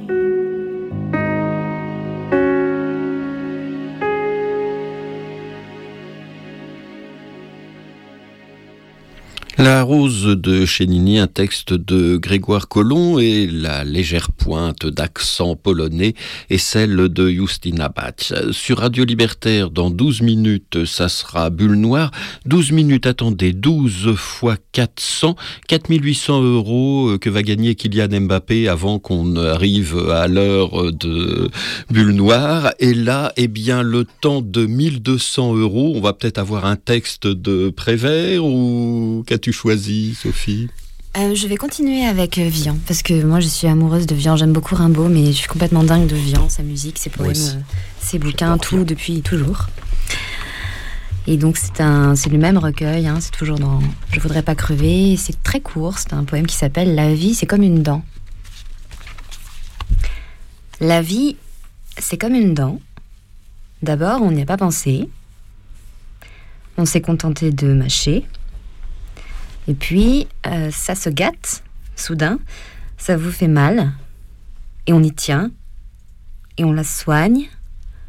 La rose de Chénini, un texte de Grégoire Collomb, et la légère pointe d'accent polonais est celle de Justina Bach. Sur Radio Libertaire, dans douze minutes, ça sera Bulle Noire. douze minutes, attendez, douze fois quatre cents, quatre mille huit cents euros que va gagner Kylian Mbappé avant qu'on arrive à l'heure de Bulle Noire. Et là, eh bien, le temps de mille deux cents euros, on va peut-être avoir un texte de Prévert, ou qu'as-tu choisi, Sophie? euh, Je vais continuer avec euh, Vian, parce que moi je suis amoureuse de Vian, j'aime beaucoup Rimbaud, mais je suis complètement dingue de Vian, sa musique, ses poèmes, euh, ses bouquins, tout, depuis toujours. Et donc c'est, un, c'est le même recueil, hein, c'est toujours dans Je voudrais pas crever, c'est très court, c'est un poème qui s'appelle La vie c'est comme une dent. La vie c'est comme une dent. D'abord on n'y a pas pensé, on s'est contenté de mâcher. Et puis, euh, ça se gâte, soudain, ça vous fait mal, et on y tient, et on la soigne,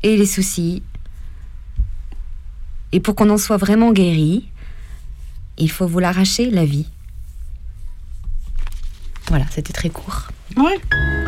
et les soucis. Et pour qu'on en soit vraiment guéri, il faut vous l'arracher, la vie. Voilà, c'était très court. Ouais.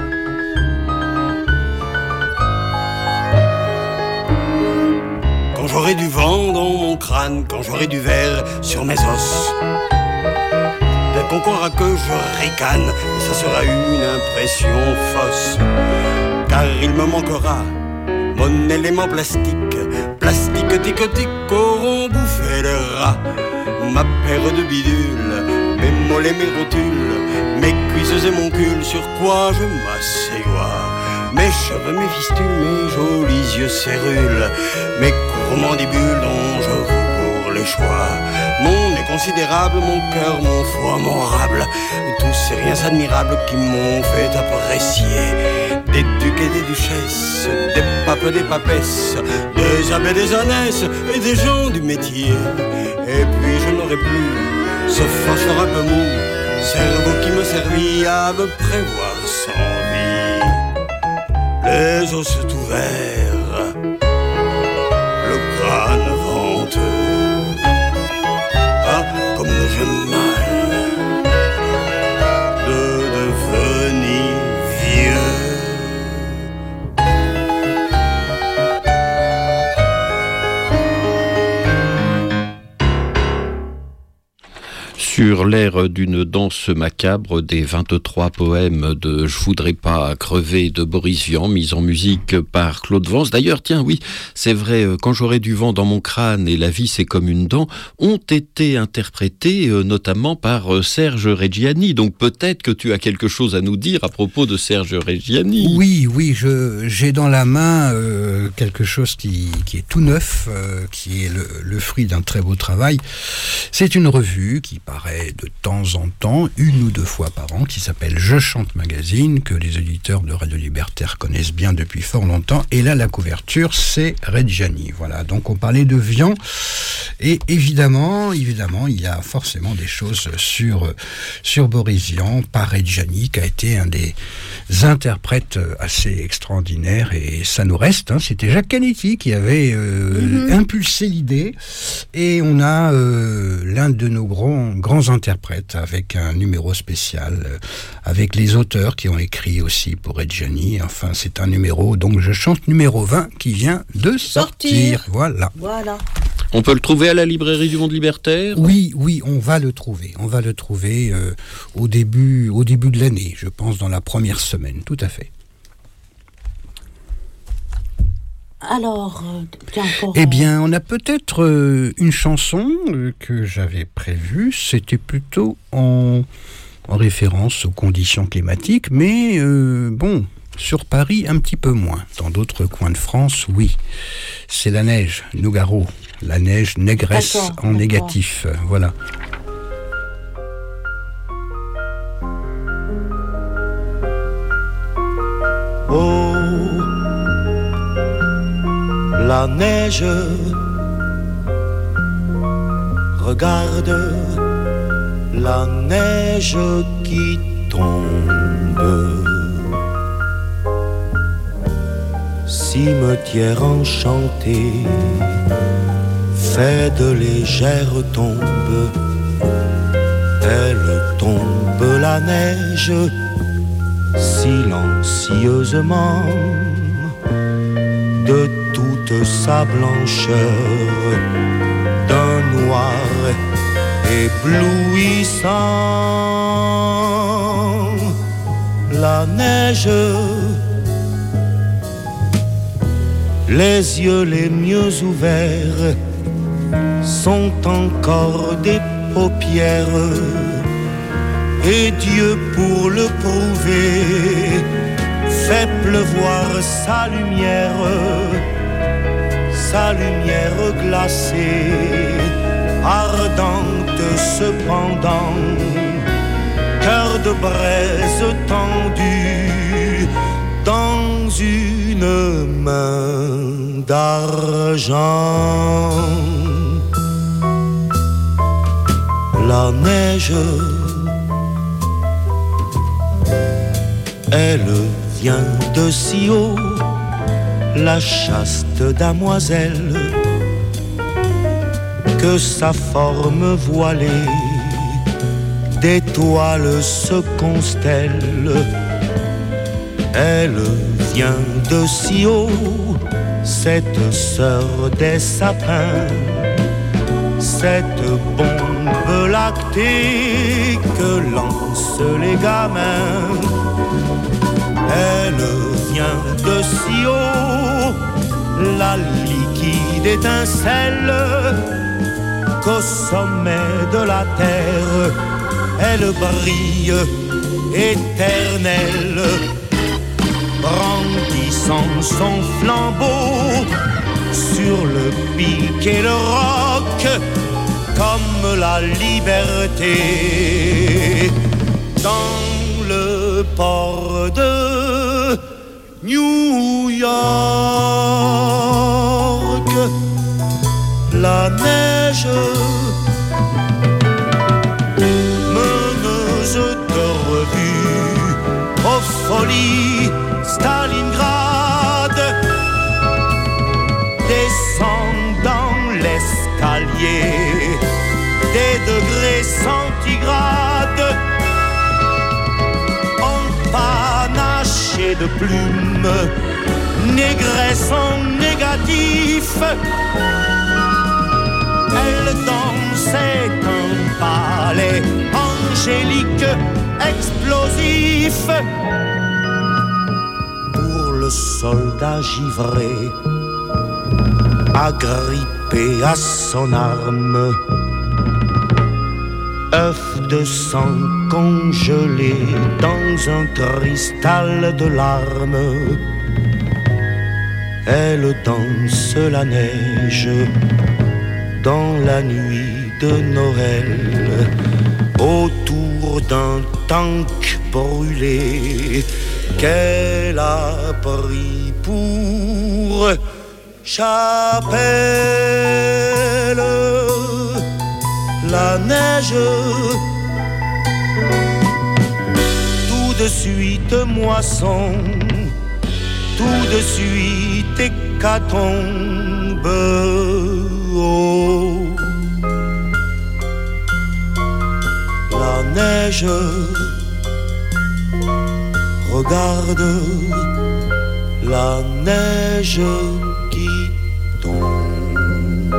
Quand j'aurai du vent dans mon crâne, quand j'aurai du verre sur mes os, dès qu'on croira que je ricane, et ça sera une impression fausse. Car il me manquera mon élément plastique, plastique tic-tic auront bouffé les rats. Ma paire de bidules, mes mollets, mes rotules, mes cuisses et mon cul, sur quoi je m'asseois. Mes cheveux, mes fistules, mes jolis yeux cérules, mes courts mandibules dont je roule les choix. Mon nez considérable, mon cœur, mon foie, mon rable, tous ces riens admirables qui m'ont fait apprécier des ducs et des duchesses, des papes, des papesses, des abbés, des ânesses et des gens du métier. Et puis je n'aurai plus ce phosphore un peu mou, cerveau qui me servit à me prévoir sans vie. Les os ouverts, le crâne venteux, ah comme j'aime mal de devenir vieux. Sur l'air d'une danse macabre des vingt-trois poèmes de Je voudrais pas crever de Boris Vian, mis en musique par Claude Vance. D'ailleurs, tiens, oui, c'est vrai, Quand j'aurai du vent dans mon crâne et La vie c'est comme une dent ont été interprétés euh, notamment par euh, Serge Reggiani. Donc peut-être que tu as quelque chose à nous dire à propos de Serge Reggiani. Oui, oui, je, j'ai dans la main euh, quelque chose qui, qui est tout neuf, euh, qui est le, le fruit d'un très beau travail. C'est une revue qui paraît de temps en temps, une ou deux fois par an, qui s'appelle Je chante magazine, que les auditeurs de Radio Libertaire connaissent bien depuis fort longtemps. Et là, la couverture, c'est Reggiani. Voilà, donc on parlait de Vian. Et évidemment, évidemment, il y a forcément des choses sur, sur Boris Vian, par Reggiani, qui a été un des interprètes assez extraordinaires. Et ça nous reste, hein, c'était Jacques Canetti qui avait euh, mm-hmm. impulsé l'idée. Et on a euh, l'un de nos grands, grands interprètes avec un numéro spécial, euh, avec les auteurs qui ont écrit aussi pour Reggiani. Enfin, c'est un numéro, donc je chante numéro vingt qui vient de sortir. sortir. Voilà. Voilà. On peut le trouver à la librairie du Monde Libertaire ? Oui, oui, on va le trouver. On va le trouver euh, au début, au début de l'année, je pense, dans la première semaine, tout à fait. Alors, euh, bien pour... Eh bien, on a peut-être euh, une chanson euh, que j'avais prévue. C'était plutôt en, en référence aux conditions climatiques, mais euh, bon, sur Paris, un petit peu moins. Dans d'autres coins de France, oui. C'est la neige, Nougaro. La neige négresse d'accord, en d'accord. négatif. Voilà. Oh, la neige, regarde la neige qui tombe. Cimetière enchanté, fait de légères tombes. Elle tombe la neige silencieusement de toute sa blancheur, d'un noir éblouissant. La neige, les yeux les mieux ouverts sont encore des paupières. Et Dieu, pour le prouver, fait pleuvoir sa lumière, sa lumière glacée, ardente cependant, cœur de braise tendu dans une main d'argent. La neige, elle vient de si haut, la chaste damoiselle, que sa forme voilée d'étoiles se constelle. Elle vient de si haut, cette sœur des sapins, cette bombe lactée que lancent les gamins. Elle vient de si haut, la liquide étincelle, qu'au sommet de la terre, elle brille éternelle, brandissant son flambeau sur le pic et le roc, comme la liberté dans le port de New York. La neige, meneuse de revue aux folies Stalingrad, descend dans l'escalier des degrés centigrades, empanachée de plumes, négresse en négatif. Elle dansait un ballet angélique, explosif, pour le soldat givré, agrippé à son arme, œuf de sang congelé dans un cristal de larmes. Elle danse la neige dans la nuit de Noël, autour d'un tank brûlé qu'elle a pris pour chapelle. La neige, tout de suite moisson, tout de suite hécatombe. Oh. La neige, regarde la neige qui tombe.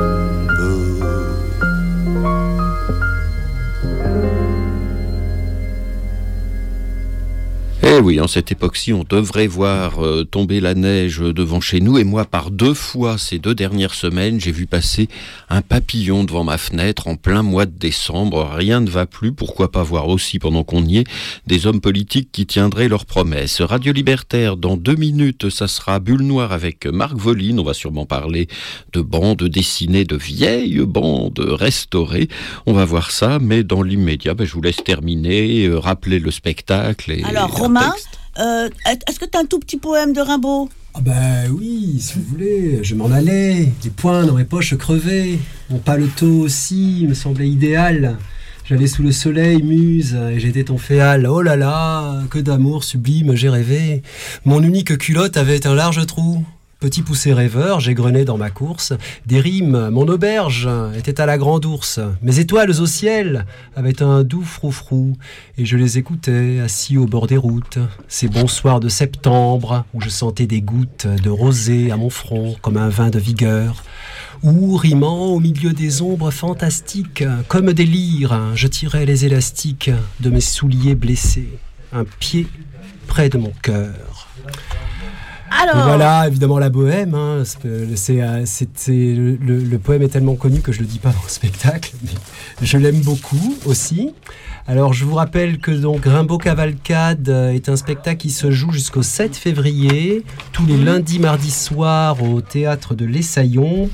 Eh oui, en cette époque-ci, on devrait voir euh, tomber la neige devant chez nous. Et moi, par deux fois ces deux dernières semaines, j'ai vu passer un papillon devant ma fenêtre en plein mois de décembre. Rien ne va plus. Pourquoi pas voir aussi, pendant qu'on y est, des hommes politiques qui tiendraient leurs promesses. Radio Libertaire, dans deux minutes, ça sera Bulle Noire avec Marc Voline. On va sûrement parler de bandes dessinées, de vieilles bandes restaurées. On va voir ça, mais dans l'immédiat, ben, je vous laisse terminer, euh, rappeler le spectacle. Et alors, Romain, euh, est-ce que tu as un tout petit poème de Rimbaud ? Ah ben oui, si vous voulez, je m'en allais, les poings dans mes poches crevaient, mon paletot aussi me semblait idéal. J'allais sous le soleil, muse, et j'étais ton féal. Oh là là, que d'amour sublime j'ai rêvé. Mon unique culotte avait un large trou. Petit poussé rêveur, j'égrenais dans ma course des rimes. Mon auberge était à la grande ours. Mes étoiles au ciel avaient un doux froufrou. Et je les écoutais, assis au bord des routes. Ces bons soirs de septembre, où je sentais des gouttes de rosée à mon front, comme un vin de vigueur. Où, rimant au milieu des ombres fantastiques, comme des lyres, je tirais les élastiques de mes souliers blessés. Un pied près de mon cœur. Alors... Voilà, évidemment la bohème, hein, c'est, c'est, c'est, c'est, le, le poème est tellement connu que je ne le dis pas dans le spectacle, mais je l'aime beaucoup aussi. Alors je vous rappelle que donc Rimbaud Cavalcade est un spectacle qui se joue jusqu'au sept février, tous les lundis, mardis soirs au théâtre de l'Essaillon,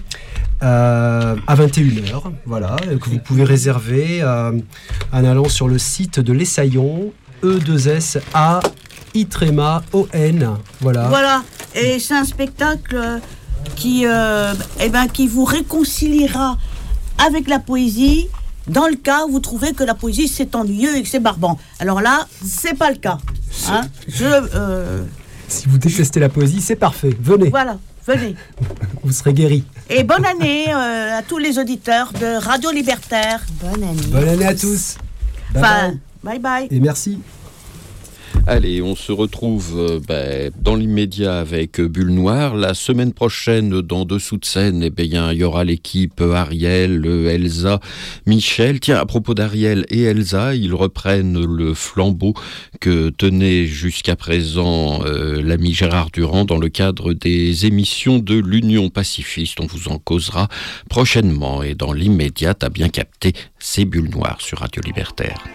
euh, à vingt et une heures, voilà, que vous pouvez réserver euh, en allant sur le site de l'Essaillon, E deux S A Itrema O N, voilà. Voilà, et c'est un spectacle qui, euh, eh ben, qui vous réconciliera avec la poésie dans le cas où vous trouvez que la poésie c'est ennuyeux et que c'est barbant. Alors là, c'est pas le cas. Hein. Je, euh... Si vous détestez la poésie, c'est parfait, venez. Voilà, venez. Vous serez guéris. Et bonne année euh, à tous les auditeurs de Radio Libertaire. Bonne année. Bonne année à tous. Bye Enfin, bye. bye bye. Et merci. Allez, on se retrouve euh, ben, dans l'immédiat avec euh, Bulle Noire. La semaine prochaine, dans Dessous de scène, eh bien, il y aura l'équipe Ariel, Elsa, Michel. Tiens, à propos d'Ariel et Elsa, ils reprennent le flambeau que tenait jusqu'à présent euh, l'ami Gérard Durand dans le cadre des émissions de l'Union pacifiste. On vous en causera prochainement. Et dans l'immédiat, t'as bien capté, c'est Bulle Noire sur Radio Libertaire.